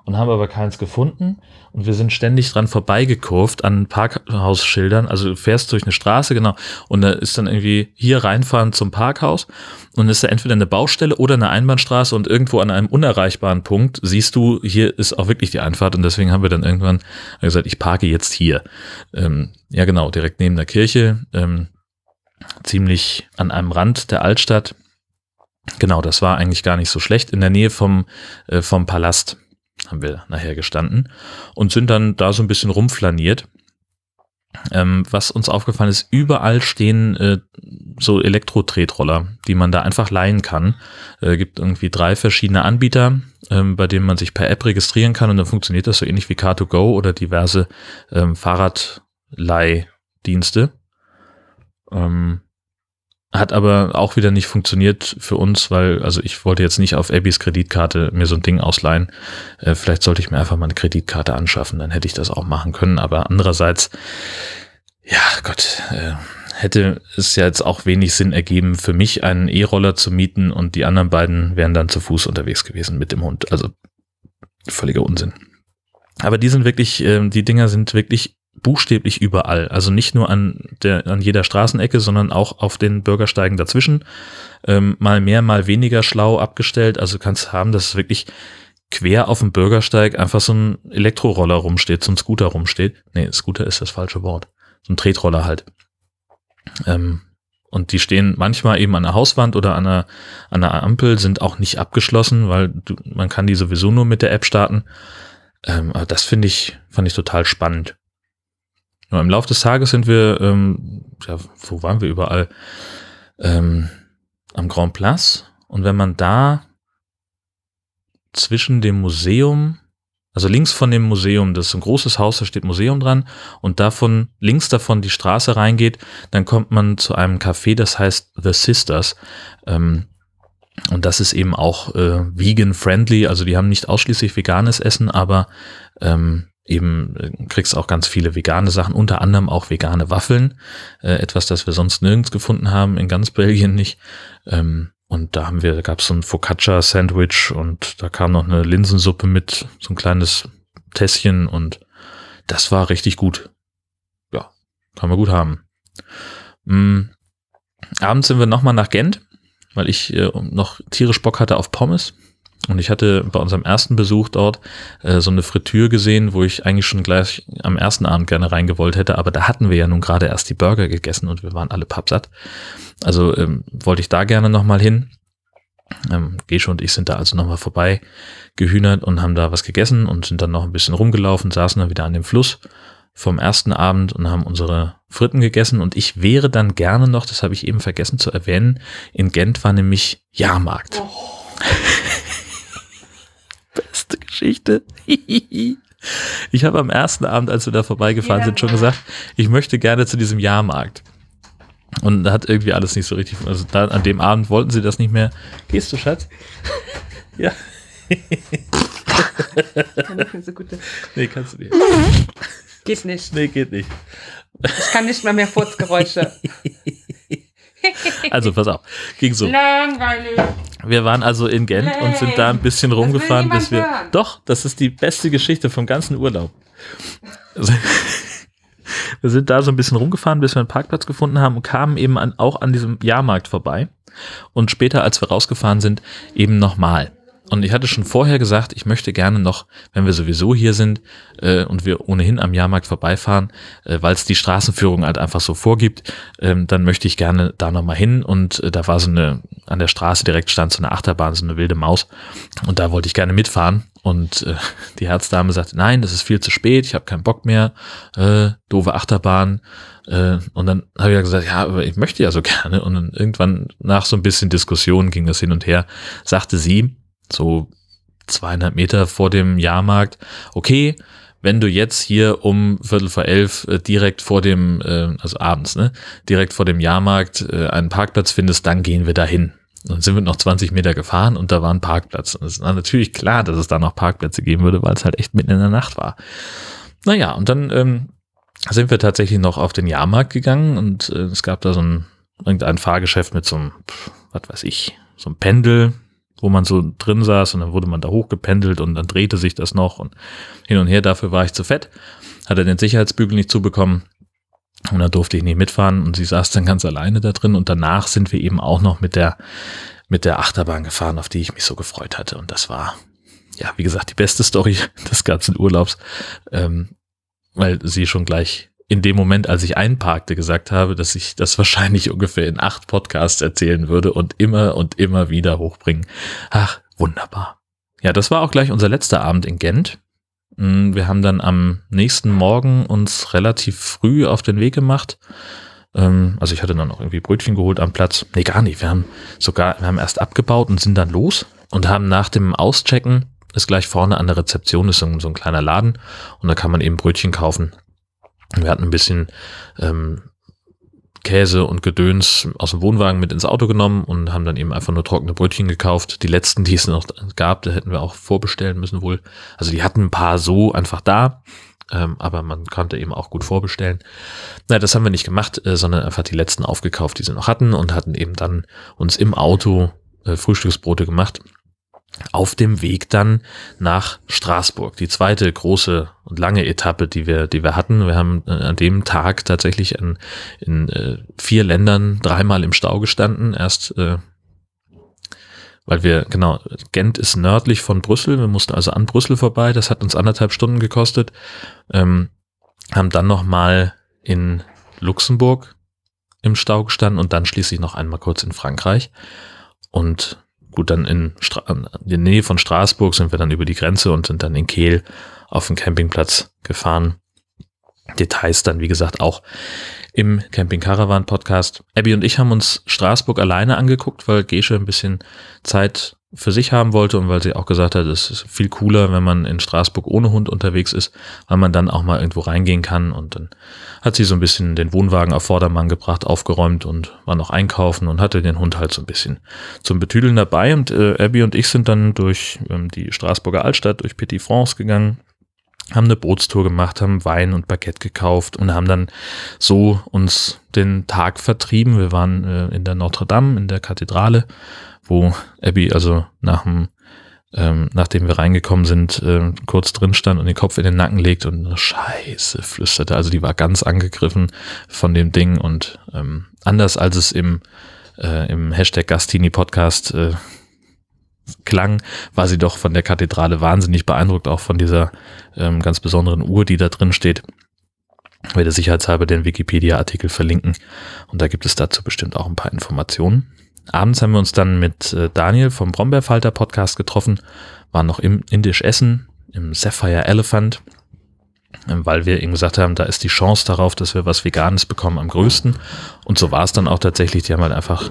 und haben aber keins gefunden. Und wir sind ständig dran vorbeigekurvt an Parkhausschildern. Also du fährst durch eine Straße, genau, und da ist dann irgendwie hier reinfahren zum Parkhaus und ist da entweder eine Baustelle oder eine Einbahnstraße und irgendwo an einem unerreichbaren Punkt siehst du, hier ist auch wirklich die Einfahrt und deswegen haben wir dann irgendwann gesagt, ich parke jetzt hier. Ja genau, direkt neben der Kirche, ziemlich an einem Rand der Altstadt. Genau, das war eigentlich gar nicht so schlecht. In der Nähe vom Palast haben wir nachher gestanden und sind dann da so ein bisschen rumflaniert. Was uns aufgefallen ist, überall stehen so Elektro-Tretroller, die man da einfach leihen kann. Gibt irgendwie 3 verschiedene Anbieter, bei denen man sich per App registrieren kann und dann funktioniert das so ähnlich wie Car2Go oder diverse Fahrradleihdienste. Hat aber auch wieder nicht funktioniert für uns, weil, also ich wollte jetzt nicht auf Abbys Kreditkarte mir so ein Ding ausleihen. Vielleicht sollte ich mir einfach mal eine Kreditkarte anschaffen, dann hätte ich das auch machen können. Aber andererseits, ja Gott, hätte es ja jetzt auch wenig Sinn ergeben, für mich einen E-Roller zu mieten und die anderen beiden wären dann zu Fuß unterwegs gewesen mit dem Hund. Also völliger Unsinn. Aber die sind wirklich, die Dinger sind wirklich buchstäblich überall. Also nicht nur an jeder Straßenecke, sondern auch auf den Bürgersteigen dazwischen. Mal mehr, mal weniger schlau abgestellt. Also kannst haben, dass wirklich quer auf dem Bürgersteig einfach so ein Elektroroller rumsteht, so ein Scooter rumsteht. Nee, Scooter ist das falsche Wort. So ein Tretroller halt. Und die stehen manchmal eben an der Hauswand oder an einer Ampel, sind auch nicht abgeschlossen, weil man kann die sowieso nur mit der App starten. Aber das fand ich total spannend. Nur im Laufe des Tages sind wir, wo waren wir überall? Am Grand Place. Und wenn man da zwischen dem Museum, also links von dem Museum, das ist ein großes Haus, da steht Museum dran, und links davon die Straße reingeht, dann kommt man zu einem Café, das heißt The Sisters. Und das ist eben auch vegan-friendly, also die haben nicht ausschließlich veganes Essen, aber eben kriegst auch ganz viele vegane Sachen, unter anderem auch vegane Waffeln, etwas, das wir sonst nirgends gefunden haben, in ganz Belgien nicht. Und da gab es so ein Focaccia-Sandwich und da kam noch eine Linsensuppe mit, so ein kleines Tässchen und das war richtig gut. Ja, kann man gut haben. Abends sind wir nochmal nach Gent, weil ich noch tierisch Bock hatte auf Pommes. Und ich hatte bei unserem ersten Besuch dort so eine Fritüre gesehen, wo ich eigentlich schon gleich am ersten Abend gerne reingewollt hätte, aber da hatten wir ja nun gerade erst die Burger gegessen und wir waren alle pappsatt. Also wollte ich da gerne nochmal hin. Gesche und ich sind da also nochmal vorbei gehühnert und haben da was gegessen und sind dann noch ein bisschen rumgelaufen, saßen dann wieder an dem Fluss vom ersten Abend und haben unsere Fritten gegessen und ich wäre dann gerne noch, das habe ich eben vergessen zu erwähnen, in Gent war nämlich Jahrmarkt. Oh. Beste Geschichte. Ich habe am ersten Abend, als wir da vorbeigefahren sind, schon gesagt, ich möchte gerne zu diesem Jahrmarkt. Und da hat irgendwie alles nicht so richtig, also da an dem Abend wollten sie das nicht mehr. Gehst du, Schatz? Ja.
So gute.
Nee, kannst du nicht.
Geht nicht.
Nee, geht nicht.
Ich kann nicht mal mehr Furzgeräusche.
Also pass auf, ging so.
Langweilig.
Wir waren also in Gent und sind da ein bisschen rumgefahren, bis wir... Hören. Doch, das ist die beste Geschichte vom ganzen Urlaub. Also, wir sind da so ein bisschen rumgefahren, bis wir einen Parkplatz gefunden haben und kamen eben auch an diesem Jahrmarkt vorbei. Und später, als wir rausgefahren sind, eben nochmal. Und ich hatte schon vorher gesagt, ich möchte gerne noch, wenn wir sowieso hier sind und wir ohnehin am Jahrmarkt vorbeifahren, weil es die Straßenführung halt einfach so vorgibt, dann möchte ich gerne da nochmal hin. Und da war so an der Straße direkt stand so eine Achterbahn, so eine wilde Maus. Und da wollte ich gerne mitfahren. Und die Herzdame sagte, nein, das ist viel zu spät, ich habe keinen Bock mehr, doofe Achterbahn. Und dann habe ich ja gesagt, ja, aber ich möchte ja so gerne. Und dann irgendwann nach so ein bisschen Diskussion ging das hin und her, sagte sie, so 200 Meter vor dem Jahrmarkt, okay, wenn du jetzt hier um 11:15 direkt vor dem, also abends, ne, direkt vor dem Jahrmarkt einen Parkplatz findest, dann gehen wir dahin. Dann sind wir noch 20 Meter gefahren und da war ein Parkplatz. Und es war natürlich klar, dass es da noch Parkplätze geben würde, weil es halt echt mitten in der Nacht war. Naja, und dann sind wir tatsächlich noch auf den Jahrmarkt gegangen und es gab da irgendein Fahrgeschäft mit so einem, was weiß ich, so einem Pendel, wo man so drin saß und dann wurde man da hochgependelt und dann drehte sich das noch und hin und her. Dafür war ich zu fett, hatte den Sicherheitsbügel nicht zubekommen und dann durfte ich nicht mitfahren und sie saß dann ganz alleine da drin und danach sind wir eben auch noch mit der Achterbahn gefahren, auf die ich mich so gefreut hatte und das war, ja, wie gesagt, die beste Story des ganzen Urlaubs, weil sie schon gleich in dem Moment, als ich einparkte, gesagt habe, dass ich das wahrscheinlich ungefähr in 8 Podcasts erzählen würde und immer wieder hochbringen. Ach, wunderbar. Ja, das war auch gleich unser letzter Abend in Gent. Wir haben dann am nächsten Morgen uns relativ früh auf den Weg gemacht. Also ich hatte dann noch irgendwie Brötchen geholt am Platz. Nee, gar nicht. Wir haben erst abgebaut und sind dann los und haben nach dem Auschecken, ist gleich vorne an der Rezeption, ist so ein kleiner Laden und da kann man eben Brötchen kaufen. Wir hatten ein bisschen Käse und Gedöns aus dem Wohnwagen mit ins Auto genommen und haben dann eben einfach nur trockene Brötchen gekauft. Die letzten, die es noch gab, da hätten wir auch vorbestellen müssen wohl. Also die hatten ein paar so einfach da, aber man konnte eben auch gut vorbestellen. Na, das haben wir nicht gemacht, sondern einfach die letzten aufgekauft, die sie noch hatten und hatten eben dann uns im Auto Frühstücksbrote gemacht. Auf dem Weg dann nach Straßburg, die zweite große und lange Etappe, die wir hatten. Wir haben an dem Tag tatsächlich in 4 Ländern 3-mal im Stau gestanden. Erst, weil Gent ist nördlich von Brüssel. Wir mussten also an Brüssel vorbei. Das hat uns 1,5 Stunden gekostet. Haben dann nochmal in Luxemburg im Stau gestanden und dann schließlich noch einmal kurz in Frankreich. Und gut, dann in der Nähe von Straßburg sind wir dann über die Grenze und sind dann in Kehl auf den Campingplatz gefahren. Details dann, wie gesagt, auch im Camping Caravan Podcast. Abby und ich haben uns Straßburg alleine angeguckt, weil Gesche ein bisschen Zeit für sich haben wollte und weil sie auch gesagt hat, es ist viel cooler, wenn man in Straßburg ohne Hund unterwegs ist, weil man dann auch mal irgendwo reingehen kann und dann hat sie so ein bisschen den Wohnwagen auf Vordermann gebracht, aufgeräumt und war noch einkaufen und hatte den Hund halt so ein bisschen zum Betüdeln dabei und Abby und ich sind dann durch die Straßburger Altstadt, durch Petit France gegangen, haben eine Bootstour gemacht, haben Wein und Baguette gekauft und haben dann so uns den Tag vertrieben. Wir waren in der Notre Dame, in der Kathedrale, wo Abby also nachdem wir reingekommen sind, kurz drin stand und den Kopf in den Nacken legt und Scheiße flüsterte. Also die war ganz angegriffen von dem Ding und anders als es im Hashtag Gastini Podcast klang, war sie doch von der Kathedrale wahnsinnig beeindruckt, auch von dieser ganz besonderen Uhr, die da drin steht. Ich werde sicherheitshalber den Wikipedia-Artikel verlinken und da gibt es dazu bestimmt auch ein paar Informationen. Abends haben wir uns dann mit Daniel vom Brombeerfalter Podcast getroffen, waren noch im Indisch essen, im Sapphire Elephant, weil wir eben gesagt haben, da ist die Chance darauf, dass wir was Veganes bekommen, am größten. Und so war es dann auch tatsächlich. Die haben halt einfach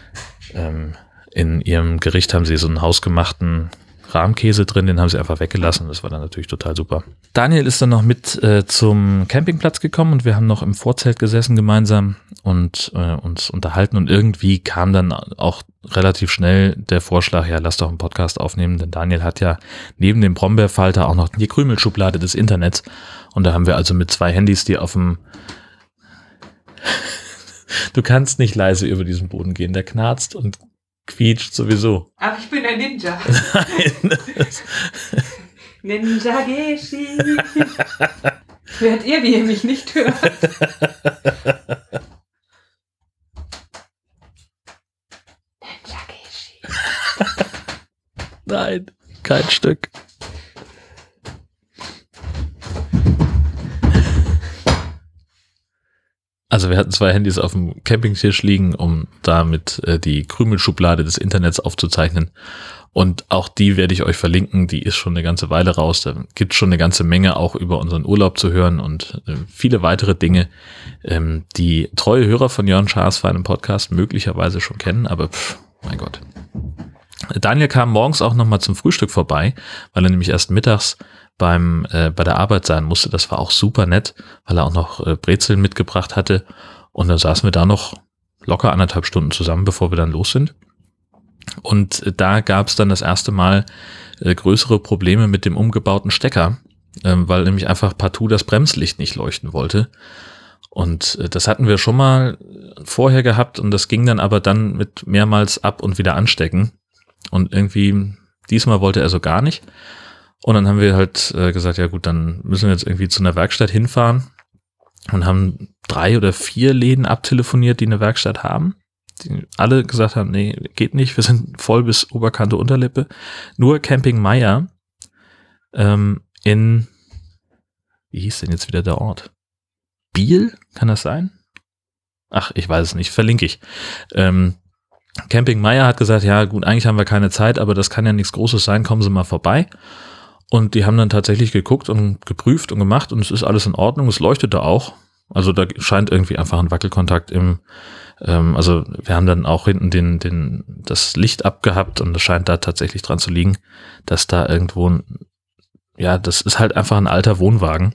in ihrem Gericht haben sie so einen hausgemachten Rahmkäse drin, den haben sie einfach weggelassen. Das war dann natürlich total super. Daniel ist dann noch mit zum Campingplatz gekommen und wir haben noch im Vorzelt gesessen gemeinsam und uns unterhalten und irgendwie kam dann auch relativ schnell der Vorschlag, ja, lass doch einen Podcast aufnehmen, denn Daniel hat ja neben dem Brombeerfalter auch noch die Krümelschublade des Internets und da haben wir also mit 2 Handys, die auf dem Du kannst nicht leise über diesen Boden gehen, der knarzt und quietscht sowieso.
Aber ich bin ein Ninja.
Nein.
Ninja Geshi. Hört ihr, wie ihr mich nicht hört? Ninja Geshi.
Nein, kein Stück. Also wir hatten 2 Handys auf dem Campingtisch liegen, um damit die Krümelschublade des Internets aufzuzeichnen. Und auch die werde ich euch verlinken. Die ist schon eine ganze Weile raus. Da gibt es schon eine ganze Menge auch über unseren Urlaub zu hören und viele weitere Dinge, die treue Hörer von Jörn Schaas für einen Podcast möglicherweise schon kennen. Aber mein Gott. Daniel kam morgens auch nochmal zum Frühstück vorbei, weil er nämlich erst mittags bei der Arbeit sein musste. Das war auch super nett, weil er auch noch Brezeln mitgebracht hatte. Und dann saßen wir da noch locker 1,5 Stunden zusammen, bevor wir dann los sind. Und da gab es dann das erste Mal größere Probleme mit dem umgebauten Stecker, weil nämlich einfach partout das Bremslicht nicht leuchten wollte. Und das hatten wir schon mal vorher gehabt und das ging dann aber dann mit mehrmals ab und wieder anstecken. Und irgendwie, diesmal wollte er so gar nicht. Und dann haben wir halt gesagt, ja gut, dann müssen wir jetzt irgendwie zu einer Werkstatt hinfahren und haben 3 oder 4 Läden abtelefoniert, die eine Werkstatt haben. Die alle gesagt haben, nee, geht nicht, wir sind voll bis Oberkante Unterlippe. Nur Camping Meyer in, wie hieß denn jetzt wieder der Ort? Biel? Kann das sein? Ach, ich weiß es nicht, verlinke ich. Camping Meyer hat gesagt, ja gut, eigentlich haben wir keine Zeit, aber das kann ja nichts Großes sein, kommen Sie mal vorbei. Und die haben dann tatsächlich geguckt und geprüft und gemacht und es ist alles in Ordnung, es leuchtete auch. Also da scheint irgendwie einfach ein Wackelkontakt also wir haben dann auch hinten das Licht abgehabt und es scheint da tatsächlich dran zu liegen, dass da irgendwo das ist halt einfach ein alter Wohnwagen.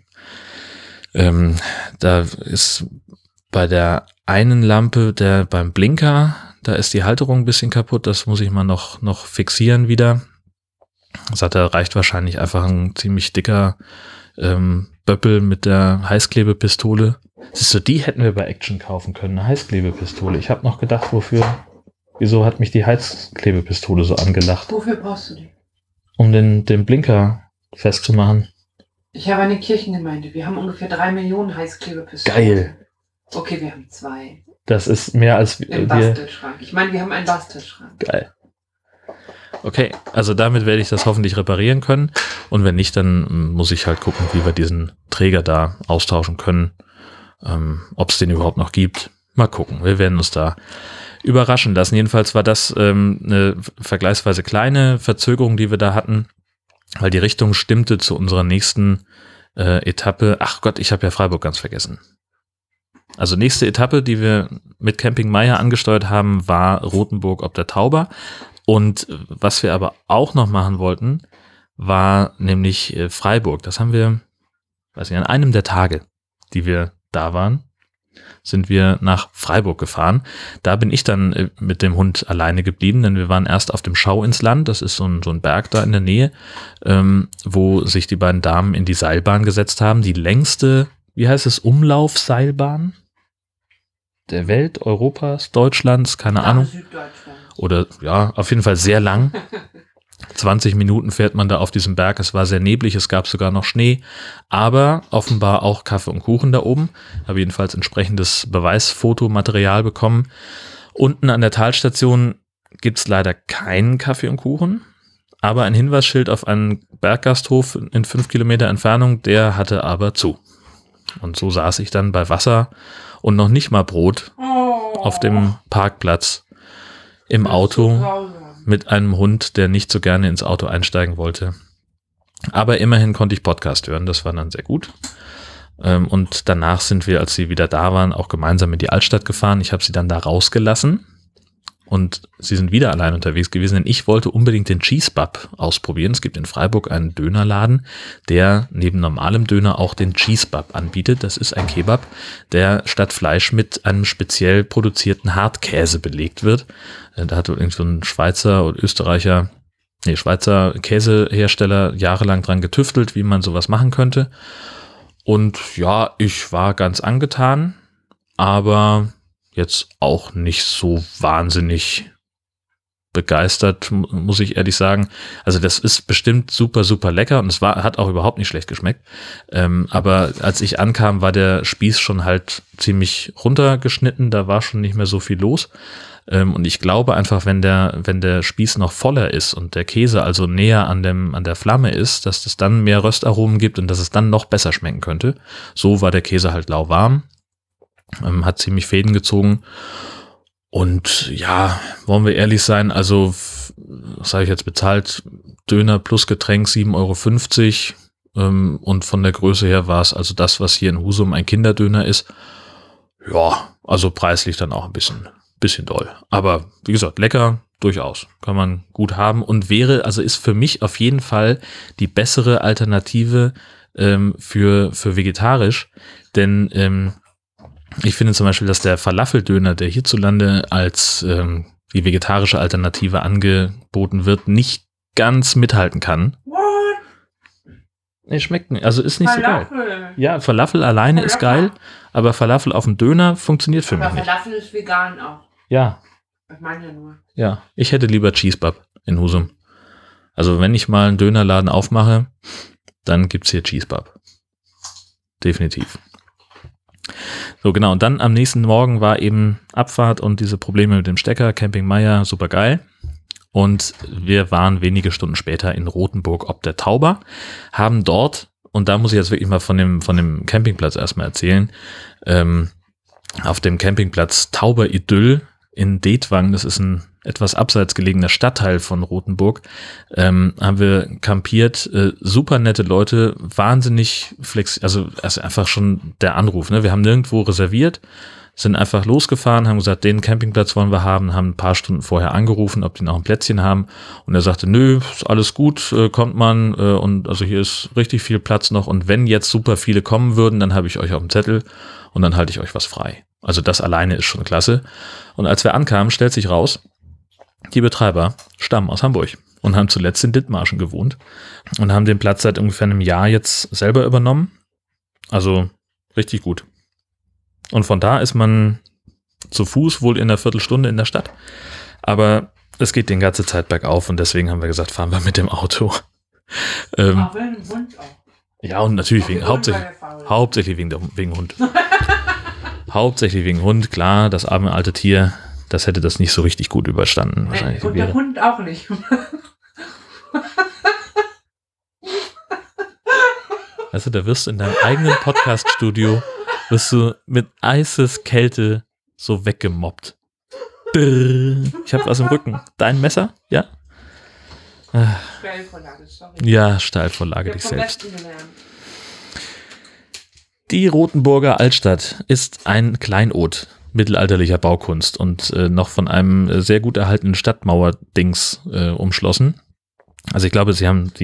Da ist bei der einen Lampe, beim Blinker, da ist die Halterung ein bisschen kaputt, das muss ich mal noch fixieren wieder. Da reicht wahrscheinlich einfach ein ziemlich dicker Böppel mit der Heißklebepistole. Siehst du, die hätten wir bei Action kaufen können, eine Heißklebepistole. Ich habe noch gedacht, wieso hat mich die Heißklebepistole so angelacht?
Wofür brauchst du die?
Um den Blinker festzumachen.
Ich habe eine Kirchengemeinde. Wir haben ungefähr 3 Millionen Heißklebepistolen.
Geil.
Okay, wir haben 2.
Das ist mehr als wir.
Im Bastelschrank. Ich meine, wir haben einen Bastelschrank.
Geil. Okay, also damit werde ich das hoffentlich reparieren können. Und wenn nicht, dann muss ich halt gucken, wie wir diesen Träger da austauschen können. Ob es den überhaupt noch gibt. Mal gucken. Wir werden uns da überraschen lassen. Jedenfalls war das eine vergleichsweise kleine Verzögerung, die wir da hatten, weil die Richtung stimmte zu unserer nächsten Etappe. Ach Gott, ich habe ja Freiburg ganz vergessen. Also nächste Etappe, die wir mit Camping Meyer angesteuert haben, war Rothenburg ob der Tauber. Und was wir aber auch noch machen wollten, war nämlich Freiburg. Das haben wir, weiß nicht, an einem der Tage, die wir da waren, sind wir nach Freiburg gefahren. Da bin ich dann mit dem Hund alleine geblieben, denn wir waren erst auf dem Schau ins Land. Das ist so ein Berg da in der Nähe, wo sich die beiden Damen in die Seilbahn gesetzt haben. Die längste, wie heißt es, Umlaufseilbahn der Welt, Europas, Deutschlands, keine Ahnung.
Süddeutschland.
Oder ja, auf jeden Fall sehr lang. 20 Minuten fährt man da auf diesem Berg. Es war sehr neblig, es gab sogar noch Schnee, aber offenbar auch Kaffee und Kuchen da oben. Habe jedenfalls entsprechendes Beweisfotomaterial bekommen. Unten an der Talstation gibt's leider keinen Kaffee und Kuchen, aber ein Hinweisschild auf einen Berggasthof in 5 Kilometer Entfernung, der hatte aber zu. Und so saß ich dann bei Wasser und noch nicht mal Brot auf dem Parkplatz im Auto mit einem Hund, der nicht so gerne ins Auto einsteigen wollte. Aber immerhin konnte ich Podcast hören, das war dann sehr gut. Und danach sind wir, als sie wieder da waren, auch gemeinsam in die Altstadt gefahren. Ich habe sie dann da rausgelassen und sie sind wieder allein unterwegs gewesen, denn ich wollte unbedingt den Cheesebub ausprobieren. Es gibt in Freiburg einen Dönerladen, der neben normalem Döner auch den Cheesebub anbietet. Das ist ein Kebab, der statt Fleisch mit einem speziell produzierten Hartkäse belegt wird. Da hat irgend so ein Schweizer Käsehersteller jahrelang dran getüftelt, wie man sowas machen könnte. Und ja, ich war ganz angetan, aber jetzt auch nicht so wahnsinnig begeistert, muss ich ehrlich sagen. Also das ist bestimmt super, super lecker und es hat auch überhaupt nicht schlecht geschmeckt. Aber als ich ankam, war der Spieß schon halt ziemlich runtergeschnitten, da war schon nicht mehr so viel los. Und ich glaube einfach, wenn der Spieß noch voller ist und der Käse also näher an der Flamme ist, dass es dann mehr Röstaromen gibt und dass es dann noch besser schmecken könnte. So war der Käse halt lauwarm. Hat ziemlich Fäden gezogen und ja, wollen wir ehrlich sein, also was habe ich jetzt bezahlt, Döner plus Getränk 7,50 € und von der Größe her war es also das, was hier in Husum ein Kinderdöner ist, ja, also preislich dann auch ein bisschen doll, aber wie gesagt, lecker, durchaus, kann man gut haben und ist für mich auf jeden Fall die bessere Alternative für vegetarisch, denn ich finde zum Beispiel, dass der Falafeldöner, der hierzulande als die vegetarische Alternative angeboten wird, nicht ganz mithalten kann.
What?
Nee, schmeckt nicht. Also ist nicht
Falafel.
So geil. Ja, Falafel alleine ist geil, aber Falafel auf dem Döner funktioniert für mich nicht.
Aber Falafel ist vegan auch.
Ja.
Ich meine ja nur.
Ja, ich hätte lieber Cheesebub. in Husum. Also wenn ich mal einen Dönerladen aufmache, dann gibt's hier Cheesebub. Definitiv. So, genau. Und dann am nächsten Morgen war eben Abfahrt und diese Probleme mit dem Stecker, Camping Meier, super geil. Und wir waren wenige Stunden später in Rothenburg ob der Tauber, haben dort, und da muss ich jetzt wirklich mal von dem Campingplatz erstmal erzählen, auf dem Campingplatz Tauber Idyll in Detwang, das ist ein etwas abseits gelegener Stadtteil von Rothenburg, haben wir campiert, super nette Leute, wahnsinnig also einfach schon der Anruf, ne? Wir haben nirgendwo reserviert, sind einfach losgefahren, haben gesagt, den Campingplatz wollen wir haben ein paar Stunden vorher angerufen, ob die noch ein Plätzchen haben, und er sagte, nö, ist alles gut, kommt man, und also hier ist richtig viel Platz noch, und wenn jetzt super viele kommen würden, dann habe ich euch auf dem Zettel und dann halte ich euch was frei. Also das alleine ist schon klasse. Und als wir ankamen, stellt sich raus, die Betreiber stammen aus Hamburg und haben zuletzt in Dithmarschen gewohnt und haben den Platz seit ungefähr einem Jahr jetzt selber übernommen. Also richtig gut. Und von da ist man zu Fuß wohl in einer Viertelstunde in der Stadt. Aber es geht die ganze Zeit bergauf und deswegen haben wir gesagt, fahren wir mit dem Auto.
Auch wegen dem Hund auch.
Ja, und natürlich hauptsächlich wegen Hund. Hauptsächlich wegen Hund, klar, das arme alte Tier, das hätte das nicht so richtig gut überstanden. Wahrscheinlich.
Und der Hund auch nicht.
Also da wirst du in deinem eigenen Podcast-Studio mit Eiseskälte so weggemobbt. Ich habe was im Rücken. Dein Messer? Ja?
Steilvorlage, sorry.
Ja, Steilvorlage dich
vom
selbst.
Besten gelernt.
Die Rothenburger Altstadt ist ein Kleinod mittelalterlicher Baukunst und noch von einem sehr gut erhaltenen Stadtmauer-Dings umschlossen. Also ich glaube,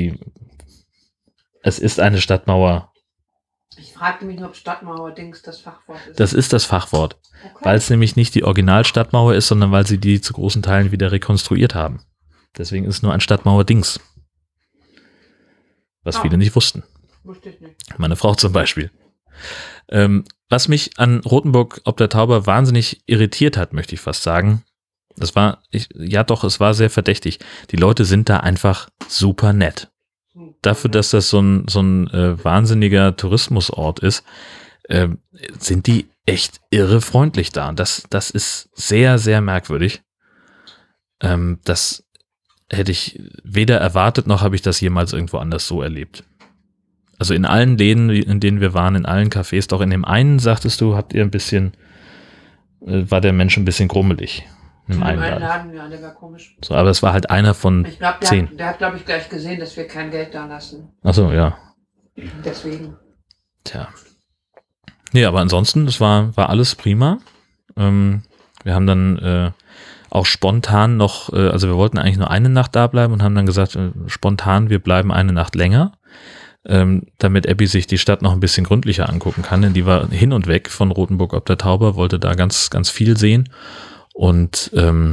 es ist eine Stadtmauer.
Ich fragte mich nur, ob Stadtmauer-Dings das Fachwort ist.
Das ist das Fachwort,
Okay.
weil es nämlich nicht die Originalstadtmauer ist, sondern weil sie die zu großen Teilen wieder rekonstruiert haben. Deswegen ist es nur ein Stadtmauer-Dings. Was viele nicht wussten.
Wusste ich nicht.
Meine Frau zum Beispiel. Was mich an Rothenburg ob der Tauber wahnsinnig irritiert hat, möchte ich fast sagen, es war sehr verdächtig. Die Leute sind da einfach super nett. Dafür, dass das so ein wahnsinniger Tourismusort ist, sind die echt irre freundlich da. Und das ist sehr, sehr merkwürdig. Das hätte ich weder erwartet, noch habe ich das jemals irgendwo anders so erlebt. Also in allen Läden, in denen wir waren, in allen Cafés, doch in dem einen, sagtest du, war der Mensch ein bisschen grummelig. In dem einen Laden.
Ja, der war komisch.
So, aber es war halt einer von
Ich glaube,
10.
der hat, glaube ich, gleich gesehen, dass wir kein Geld da lassen.
Achso, ja.
Deswegen.
Tja. Nee, aber ansonsten, das war alles prima. Wir haben dann auch spontan noch, also wir wollten eigentlich nur eine Nacht da bleiben und haben dann gesagt, spontan, wir bleiben eine Nacht länger, damit Abby sich die Stadt noch ein bisschen gründlicher angucken kann, denn die war hin und weg von Rothenburg ob der Tauber, wollte da ganz, ganz viel sehen. Und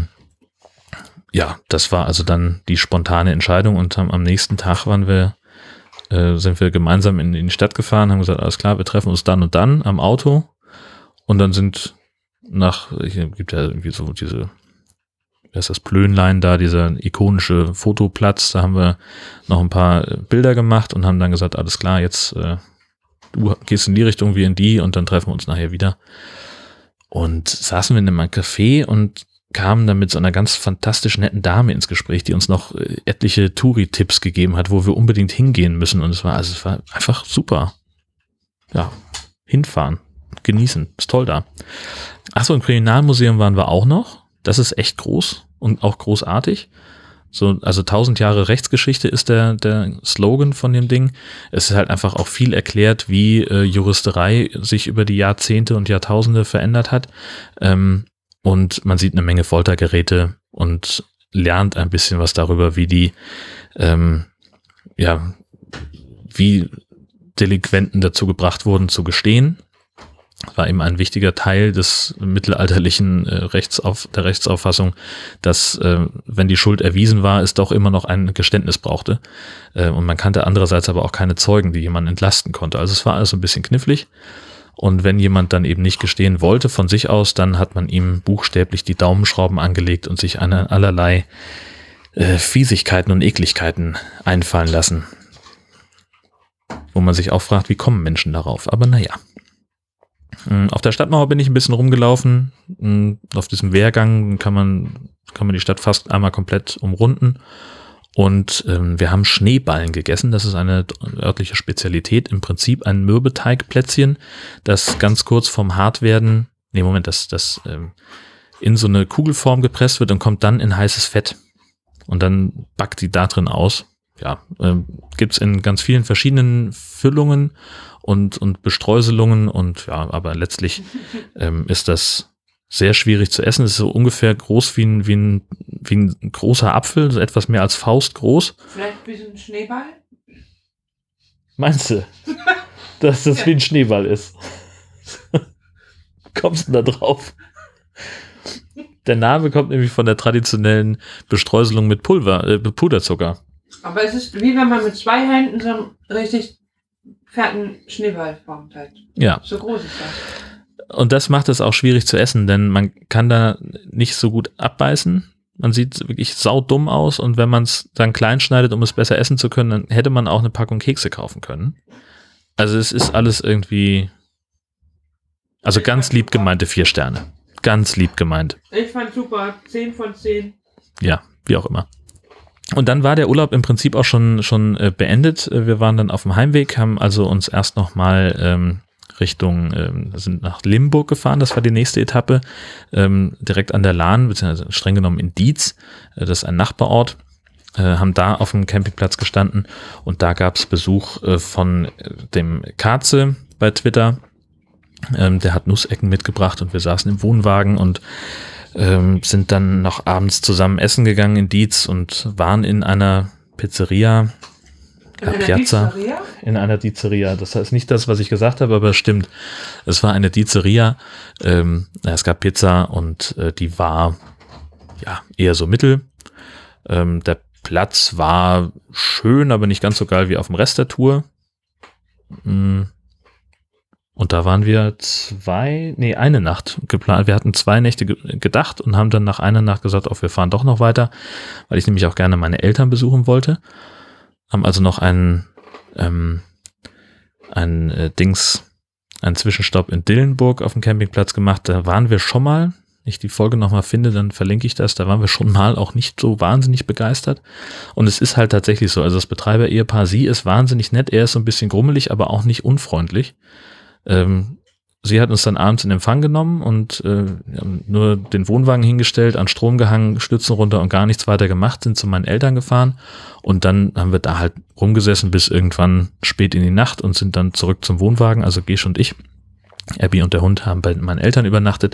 das war also dann die spontane Entscheidung und am nächsten Tag sind wir gemeinsam in die Stadt gefahren, haben gesagt, alles klar, wir treffen uns dann und dann am Auto und dann gibt ja irgendwie so das Plönlein da, dieser ikonische Fotoplatz, da haben wir noch ein paar Bilder gemacht und haben dann gesagt, alles klar, jetzt du gehst in die Richtung, wir in die und dann treffen wir uns nachher wieder. Und saßen wir in einem Café und kamen dann mit so einer ganz fantastisch netten Dame ins Gespräch, die uns noch etliche Touri-Tipps gegeben hat, wo wir unbedingt hingehen müssen. Und es war einfach super. Ja, hinfahren, genießen, ist toll da. Achso, im Kriminalmuseum waren wir auch noch. Das ist echt groß und auch großartig. Also 1000 Jahre Rechtsgeschichte ist der Slogan von dem Ding. Es ist halt einfach auch viel erklärt, wie Juristerei sich über die Jahrzehnte und Jahrtausende verändert hat. Und man sieht eine Menge Foltergeräte und lernt ein bisschen was darüber, wie wie Delinquenten dazu gebracht wurden, zu gestehen. War eben ein wichtiger Teil des mittelalterlichen der Rechtsauffassung, dass wenn die Schuld erwiesen war, es doch immer noch ein Geständnis brauchte. Und man kannte andererseits aber auch keine Zeugen, die jemanden entlasten konnte. Also es war alles ein bisschen knifflig. Und wenn jemand dann eben nicht gestehen wollte von sich aus, dann hat man ihm buchstäblich die Daumenschrauben angelegt und sich allerlei Fiesigkeiten und Ekligkeiten einfallen lassen. Wo man sich auch fragt, wie kommen Menschen darauf? Aber naja. Auf der Stadtmauer bin ich ein bisschen rumgelaufen. Auf diesem Wehrgang kann man die Stadt fast einmal komplett umrunden. Und wir haben Schneeballen gegessen. Das ist eine örtliche Spezialität. Im Prinzip ein Mürbeteigplätzchen, das ganz kurz vorm Hartwerden, das in so eine Kugelform gepresst wird und kommt dann in heißes Fett. Und dann backt die da drin aus. Ja, gibt's in ganz vielen verschiedenen Füllungen und Bestreuselungen und ja, aber letztlich ist das sehr schwierig zu essen. Es ist so ungefähr groß wie ein großer Apfel, so etwas mehr als Faust groß.
Vielleicht wie so ein Schneeball?
Meinst du, dass das wie ein Schneeball ist? Kommst du da drauf? Der Name kommt nämlich von der traditionellen Bestreuselung mit Puderzucker.
Aber es ist wie wenn man mit 2 Händen so einen richtig fetten Schneeball formt halt.
Ja.
So groß ist das.
Und das macht es auch schwierig zu essen, denn man kann da nicht so gut abbeißen. Man sieht wirklich saudumm aus und wenn man es dann klein schneidet, um es besser essen zu können, dann hätte man auch eine Packung Kekse kaufen können. Also es ist alles irgendwie, also ganz lieb gemeinte 4 Sterne. Ganz lieb gemeint.
Ich fand super, 10 von 10.
Ja, wie auch immer. Und dann war der Urlaub im Prinzip auch schon beendet. Wir waren dann auf dem Heimweg, haben also uns erst nochmal sind nach Limburg gefahren, das war die nächste Etappe, direkt an der Lahn, beziehungsweise streng genommen in Dietz, das ist ein Nachbarort, haben da auf dem Campingplatz gestanden und da gab es Besuch von dem Katze bei Twitter, der hat Nussecken mitgebracht und wir saßen im Wohnwagen und sind dann noch abends zusammen essen gegangen in Dietz und waren in einer Pizzeria. In einer Pizzeria. Das heißt nicht das, was ich gesagt habe, aber es stimmt. Es war eine Pizzeria. Es gab Pizza und die war ja eher so mittel. Der Platz war schön, aber nicht ganz so geil wie auf dem Rest der Tour. Und da waren wir eine Nacht geplant. Wir hatten 2 Nächte gedacht und haben dann nach einer Nacht gesagt, wir fahren doch noch weiter, weil ich nämlich auch gerne meine Eltern besuchen wollte. Haben also noch einen Zwischenstopp in Dillenburg auf dem Campingplatz gemacht. Da waren wir schon mal. Wenn ich die Folge nochmal finde, dann verlinke ich das. Da waren wir schon mal auch nicht so wahnsinnig begeistert. Und es ist halt tatsächlich so. Also das Betreiber-Ehepaar, sie ist wahnsinnig nett. Er ist so ein bisschen grummelig, aber auch nicht unfreundlich. Sie hat uns dann abends in Empfang genommen und nur den Wohnwagen hingestellt, an Strom gehangen, Stützen runter und gar nichts weiter gemacht, sind zu meinen Eltern gefahren und dann haben wir da halt rumgesessen bis irgendwann spät in die Nacht und sind dann zurück zum Wohnwagen, also Gesch und ich. Abby und der Hund haben bei meinen Eltern übernachtet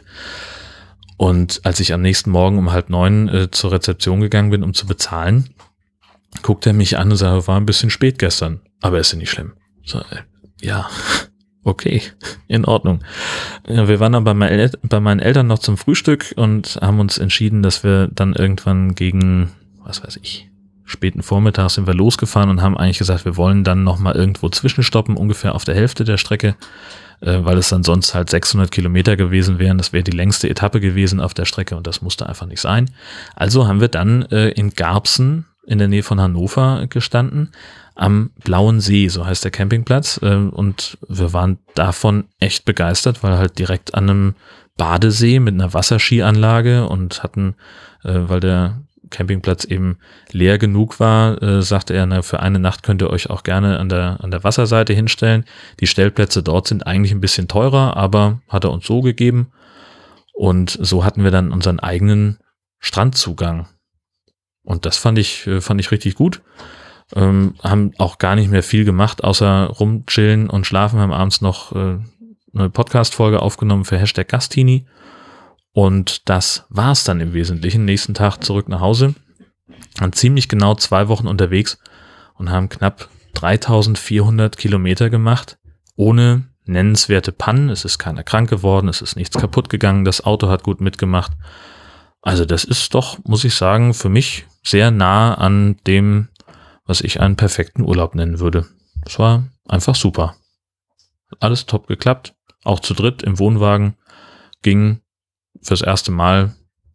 und als ich am nächsten Morgen um 8:30 zur Rezeption gegangen bin, um zu bezahlen, guckt er mich an und sagt, war ein bisschen spät gestern, aber ist ja nicht schlimm. So, ja... Okay, in Ordnung. Ja, wir waren dann bei meinen Eltern noch zum Frühstück und haben uns entschieden, dass wir dann irgendwann gegen, späten Vormittag sind wir losgefahren und haben eigentlich gesagt, wir wollen dann nochmal irgendwo zwischenstoppen, ungefähr auf der Hälfte der Strecke, weil es dann sonst halt 600 Kilometer gewesen wären. Das wäre die längste Etappe gewesen auf der Strecke und das musste einfach nicht sein. Also haben wir dann in Garbsen in der Nähe von Hannover gestanden, am Blauen See, so heißt der Campingplatz, und wir waren davon echt begeistert, weil halt direkt an einem Badesee mit einer Wasserskianlage und hatten, weil der Campingplatz eben leer genug war, sagte er, für eine Nacht könnt ihr euch auch gerne an der Wasserseite hinstellen. Die Stellplätze dort sind eigentlich ein bisschen teurer, aber hat er uns so gegeben und so hatten wir dann unseren eigenen Strandzugang und das fand ich richtig gut. Haben auch gar nicht mehr viel gemacht, außer rumchillen und schlafen. Wir haben abends noch eine Podcast-Folge aufgenommen für #Gastini. Und das war's dann im Wesentlichen. Nächsten Tag zurück nach Hause. Waren ziemlich genau 2 Wochen unterwegs und haben knapp 3400 Kilometer gemacht, ohne nennenswerte Pannen. Es ist keiner krank geworden, es ist nichts kaputt gegangen, das Auto hat gut mitgemacht. Also das ist doch, muss ich sagen, für mich sehr nah an dem, was ich einen perfekten Urlaub nennen würde. Es war einfach super. Alles top geklappt. Auch zu dritt im Wohnwagen ging fürs erste Mal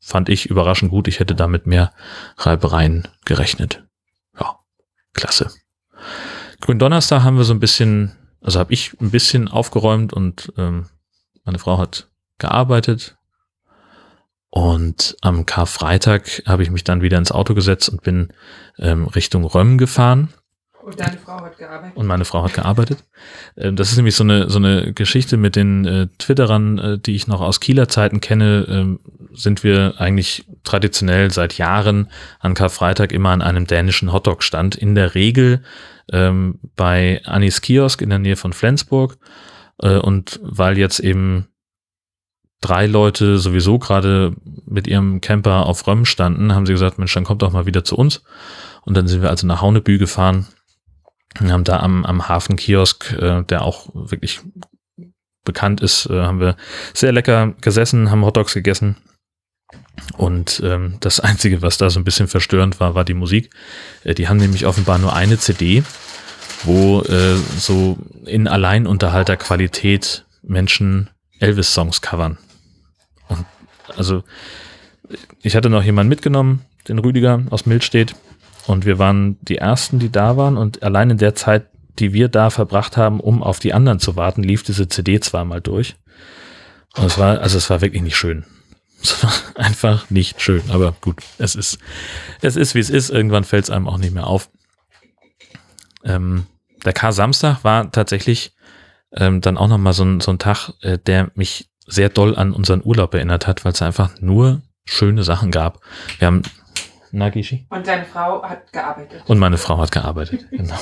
fand ich überraschend gut. Ich hätte da mit mehr Reibereien gerechnet. Ja, klasse. Gründonnerstag haben wir so ein bisschen, also habe ich ein bisschen aufgeräumt und meine Frau hat gearbeitet. Und am Karfreitag habe ich mich dann wieder ins Auto gesetzt und bin Richtung Röm gefahren.
Und deine Frau hat gearbeitet?
Und meine Frau hat gearbeitet. Das ist nämlich so eine Geschichte mit den Twitterern, die ich noch aus Kieler Zeiten kenne, sind wir eigentlich traditionell seit Jahren an Karfreitag immer an einem dänischen Hotdog-Stand. In der Regel bei Annis Kiosk in der Nähe von Flensburg. Und weil jetzt eben 3 Leute sowieso gerade mit ihrem Camper auf Röm standen, haben sie gesagt, Mensch, dann kommt doch mal wieder zu uns. Und dann sind wir also nach Haunebü gefahren und haben da am Hafenkiosk, der auch wirklich bekannt ist, haben wir sehr lecker gesessen, haben Hotdogs gegessen. Und das Einzige, was da so ein bisschen verstörend war die Musik. Die haben nämlich offenbar nur eine CD, wo so in Alleinunterhalterqualität Menschen Elvis-Songs covern. Und also ich hatte noch jemanden mitgenommen, den Rüdiger aus Milstedt, und wir waren die Ersten, die da waren, und allein in der Zeit, die wir da verbracht haben, um auf die anderen zu warten, lief diese CD zweimal durch. Und es war wirklich nicht schön. Es war einfach nicht schön, aber gut, es ist wie es ist, irgendwann fällt es einem auch nicht mehr auf. Der Kar-Samstag war tatsächlich dann auch nochmal so ein Tag, der mich sehr doll an unseren Urlaub erinnert hat, weil es einfach nur schöne Sachen gab. Wir haben Nagishi.
Und deine Frau hat gearbeitet.
Und meine Frau hat gearbeitet, genau.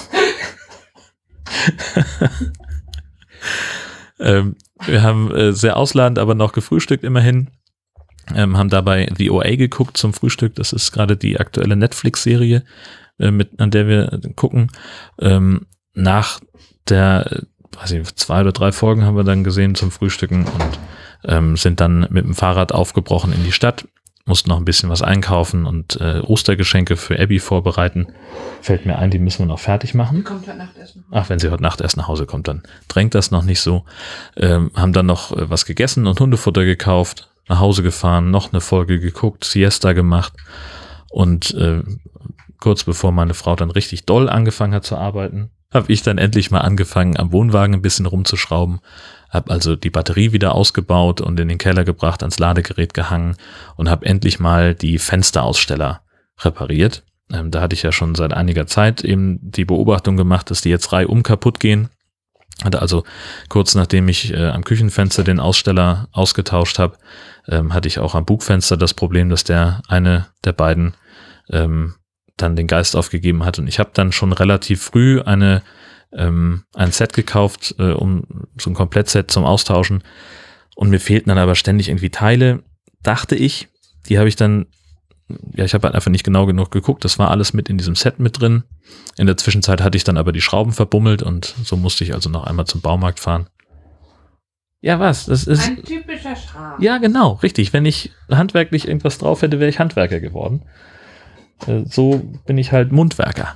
Wir haben sehr ausladend, aber noch gefrühstückt immerhin. Haben dabei The OA geguckt zum Frühstück. Das ist gerade die aktuelle Netflix-Serie, an der wir gucken. Nach der, weiß ich, 2 oder 3 Folgen haben wir dann gesehen zum Frühstücken und sind dann mit dem Fahrrad aufgebrochen in die Stadt. Mussten noch ein bisschen was einkaufen und Ostergeschenke für Abby vorbereiten. Fällt mir ein, die müssen wir noch fertig machen.
Die kommt heute Nacht essen.
Ach, wenn sie heute Nacht erst nach Hause kommt, dann drängt das noch nicht so. Haben dann noch was gegessen und Hundefutter gekauft, nach Hause gefahren, noch eine Folge geguckt, Siesta gemacht und kurz bevor meine Frau dann richtig doll angefangen hat zu arbeiten, habe ich dann endlich mal angefangen, am Wohnwagen ein bisschen rumzuschrauben. Habe also die Batterie wieder ausgebaut und in den Keller gebracht, ans Ladegerät gehangen und habe endlich mal die Fensteraussteller repariert. Da hatte ich ja schon seit einiger Zeit eben die Beobachtung gemacht, dass die jetzt reihum kaputt gehen. Hatte also kurz nachdem ich am Küchenfenster den Aussteller ausgetauscht habe, hatte ich auch am Bugfenster das Problem, dass der eine der beiden dann den Geist aufgegeben hat. Und ich habe dann schon relativ früh ein Set gekauft, um so ein Komplettset zum Austauschen. Und mir fehlten dann aber ständig irgendwie Teile, dachte ich. Die habe ich dann, ja, ich habe halt einfach nicht genau genug geguckt. Das war alles mit in diesem Set mit drin. In der Zwischenzeit hatte ich dann aber die Schrauben verbummelt und so musste ich also noch einmal zum Baumarkt fahren. Ja, was? Das ist
ein typischer Schramm.
Ja, genau, richtig. Wenn ich handwerklich irgendwas drauf hätte, wäre ich Handwerker geworden. So bin ich halt Mundwerker.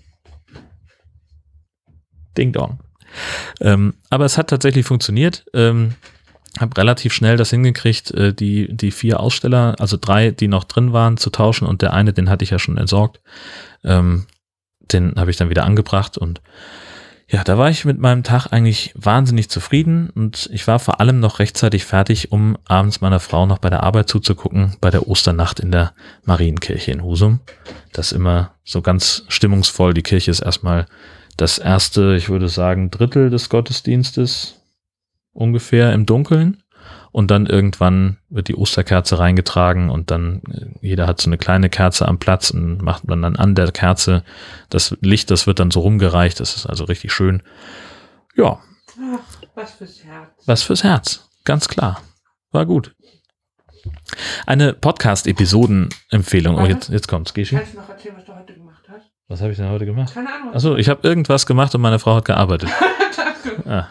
Ding Dong. Aber es hat tatsächlich funktioniert. Habe relativ schnell das hingekriegt, die 4 Aussteller, also 3, die noch drin waren, zu tauschen und der eine, den hatte ich ja schon entsorgt. Den habe ich dann wieder angebracht und ja, da war ich mit meinem Tag eigentlich wahnsinnig zufrieden und ich war vor allem noch rechtzeitig fertig, um abends meiner Frau noch bei der Arbeit zuzugucken, bei der Osternacht in der Marienkirche in Husum. Das ist immer so ganz stimmungsvoll. Die Kirche ist erstmal das erste, ich würde sagen, Drittel des Gottesdienstes ungefähr im Dunkeln und dann irgendwann wird die Osterkerze reingetragen und dann jeder hat so eine kleine Kerze am Platz und macht man dann an der Kerze das Licht, das wird dann so rumgereicht, das ist also richtig schön. Ja.
Ach, was fürs Herz.
Was fürs Herz, ganz klar. War gut. Eine Podcast-Episoden-Empfehlung. Oh, jetzt kommt's, Geschi.
Kannst du noch erzählen, was du heute gemacht hast?
Was habe ich denn heute gemacht?
Keine Ahnung.
Achso, ich habe irgendwas gemacht und meine Frau hat gearbeitet. Ah.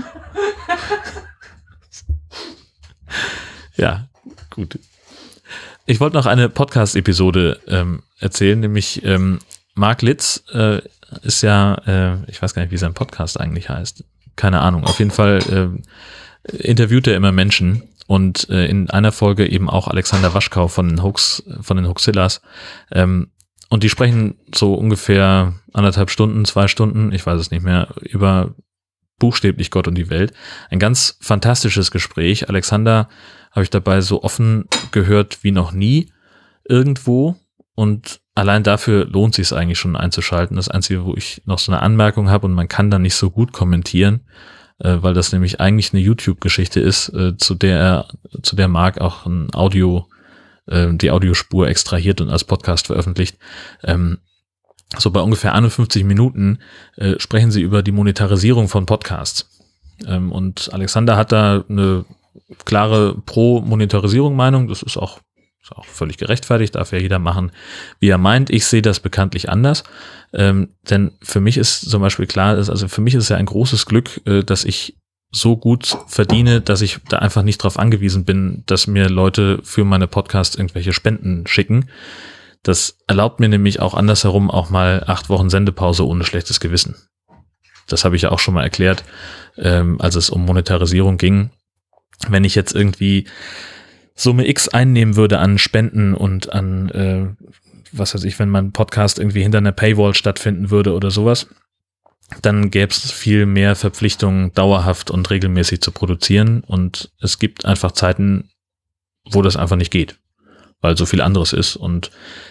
Ja, gut. Ich wollte noch eine Podcast-Episode erzählen, nämlich Mark Litz ist ja, ich weiß gar nicht, wie sein Podcast eigentlich heißt. Keine Ahnung. Auf jeden Fall interviewt er immer Menschen und in einer Folge eben auch Alexander Waschkau von den Hoaxillas. Und die sprechen so ungefähr 1,5 Stunden, 2 Stunden, ich weiß es nicht mehr, über buchstäblich Gott und die Welt. Ein ganz fantastisches Gespräch. Alexander habe ich dabei so offen gehört wie noch nie irgendwo. Und allein dafür lohnt es sich eigentlich schon einzuschalten. Das Einzige, wo ich noch so eine Anmerkung habe und man kann da nicht so gut kommentieren, weil das nämlich eigentlich eine YouTube-Geschichte ist, zu der Marc auch die Audiospur extrahiert und als Podcast veröffentlicht. So bei ungefähr 51 Minuten sprechen sie über die Monetarisierung von Podcasts. Und Alexander hat da eine klare Pro-Monetarisierung-Meinung. Das ist auch völlig gerechtfertigt, darf ja jeder machen, wie er meint. Ich sehe das bekanntlich anders, denn für mich ist zum Beispiel klar, für mich ist es ja ein großes Glück, dass ich so gut verdiene, dass ich da einfach nicht drauf angewiesen bin, dass mir Leute für meine Podcasts irgendwelche Spenden schicken. Das erlaubt mir nämlich auch andersherum auch mal 8 Wochen Sendepause ohne schlechtes Gewissen. Das habe ich ja auch schon mal erklärt, als es um Monetarisierung ging. Wenn ich jetzt irgendwie Summe X einnehmen würde an Spenden und an, was weiß ich, wenn mein Podcast irgendwie hinter einer Paywall stattfinden würde oder sowas, dann gäbe es viel mehr Verpflichtungen, dauerhaft und regelmäßig zu produzieren. Und es gibt einfach Zeiten, wo das einfach nicht geht, weil so viel anderes ist. Und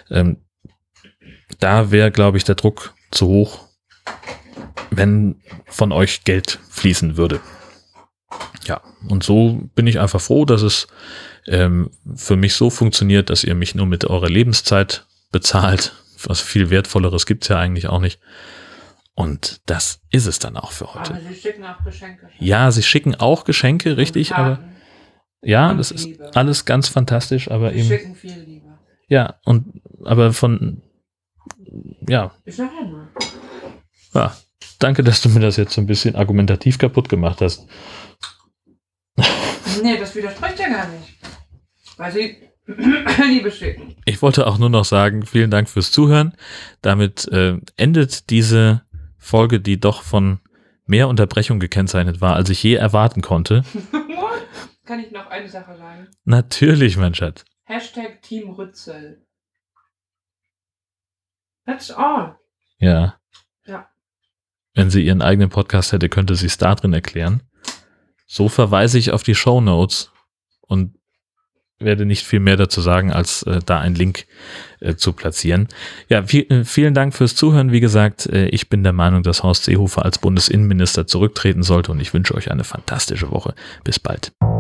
da wäre, glaube ich, der Druck zu hoch, wenn von euch Geld fließen würde. Ja, und so bin ich einfach froh, dass es für mich so funktioniert, dass ihr mich nur mit eurer Lebenszeit bezahlt. Was viel Wertvolleres gibt's ja eigentlich auch nicht. Und das ist es dann auch für heute.
Aber sie schicken auch Geschenke.
Ja, sie schicken auch Geschenke, richtig, aber ja,
und
das
Liebe.
ist alles ganz fantastisch, aber
Sie
eben.
schicken viel Liebe.
Ja, aber
Ich sag ja nur.
ja, danke, dass du mir das jetzt so ein bisschen argumentativ kaputt gemacht hast.
Nee, das widerspricht ja gar nicht. Weil sie Liebe schicken.
Ich wollte auch nur noch sagen, vielen Dank fürs Zuhören. Damit endet diese Folge, die doch von mehr Unterbrechung gekennzeichnet war, als ich je erwarten konnte.
Kann ich noch eine Sache sagen?
Natürlich, mein Schatz.
Hashtag Team Rützel. That's all.
Ja.
Ja.
Wenn sie ihren eigenen Podcast hätte, könnte sie es da drin erklären. So verweise ich auf die Shownotes und werde nicht viel mehr dazu sagen, als da einen Link zu platzieren. Ja, vielen Dank fürs Zuhören. Wie gesagt, ich bin der Meinung, dass Horst Seehofer als Bundesinnenminister zurücktreten sollte und ich wünsche euch eine fantastische Woche. Bis bald.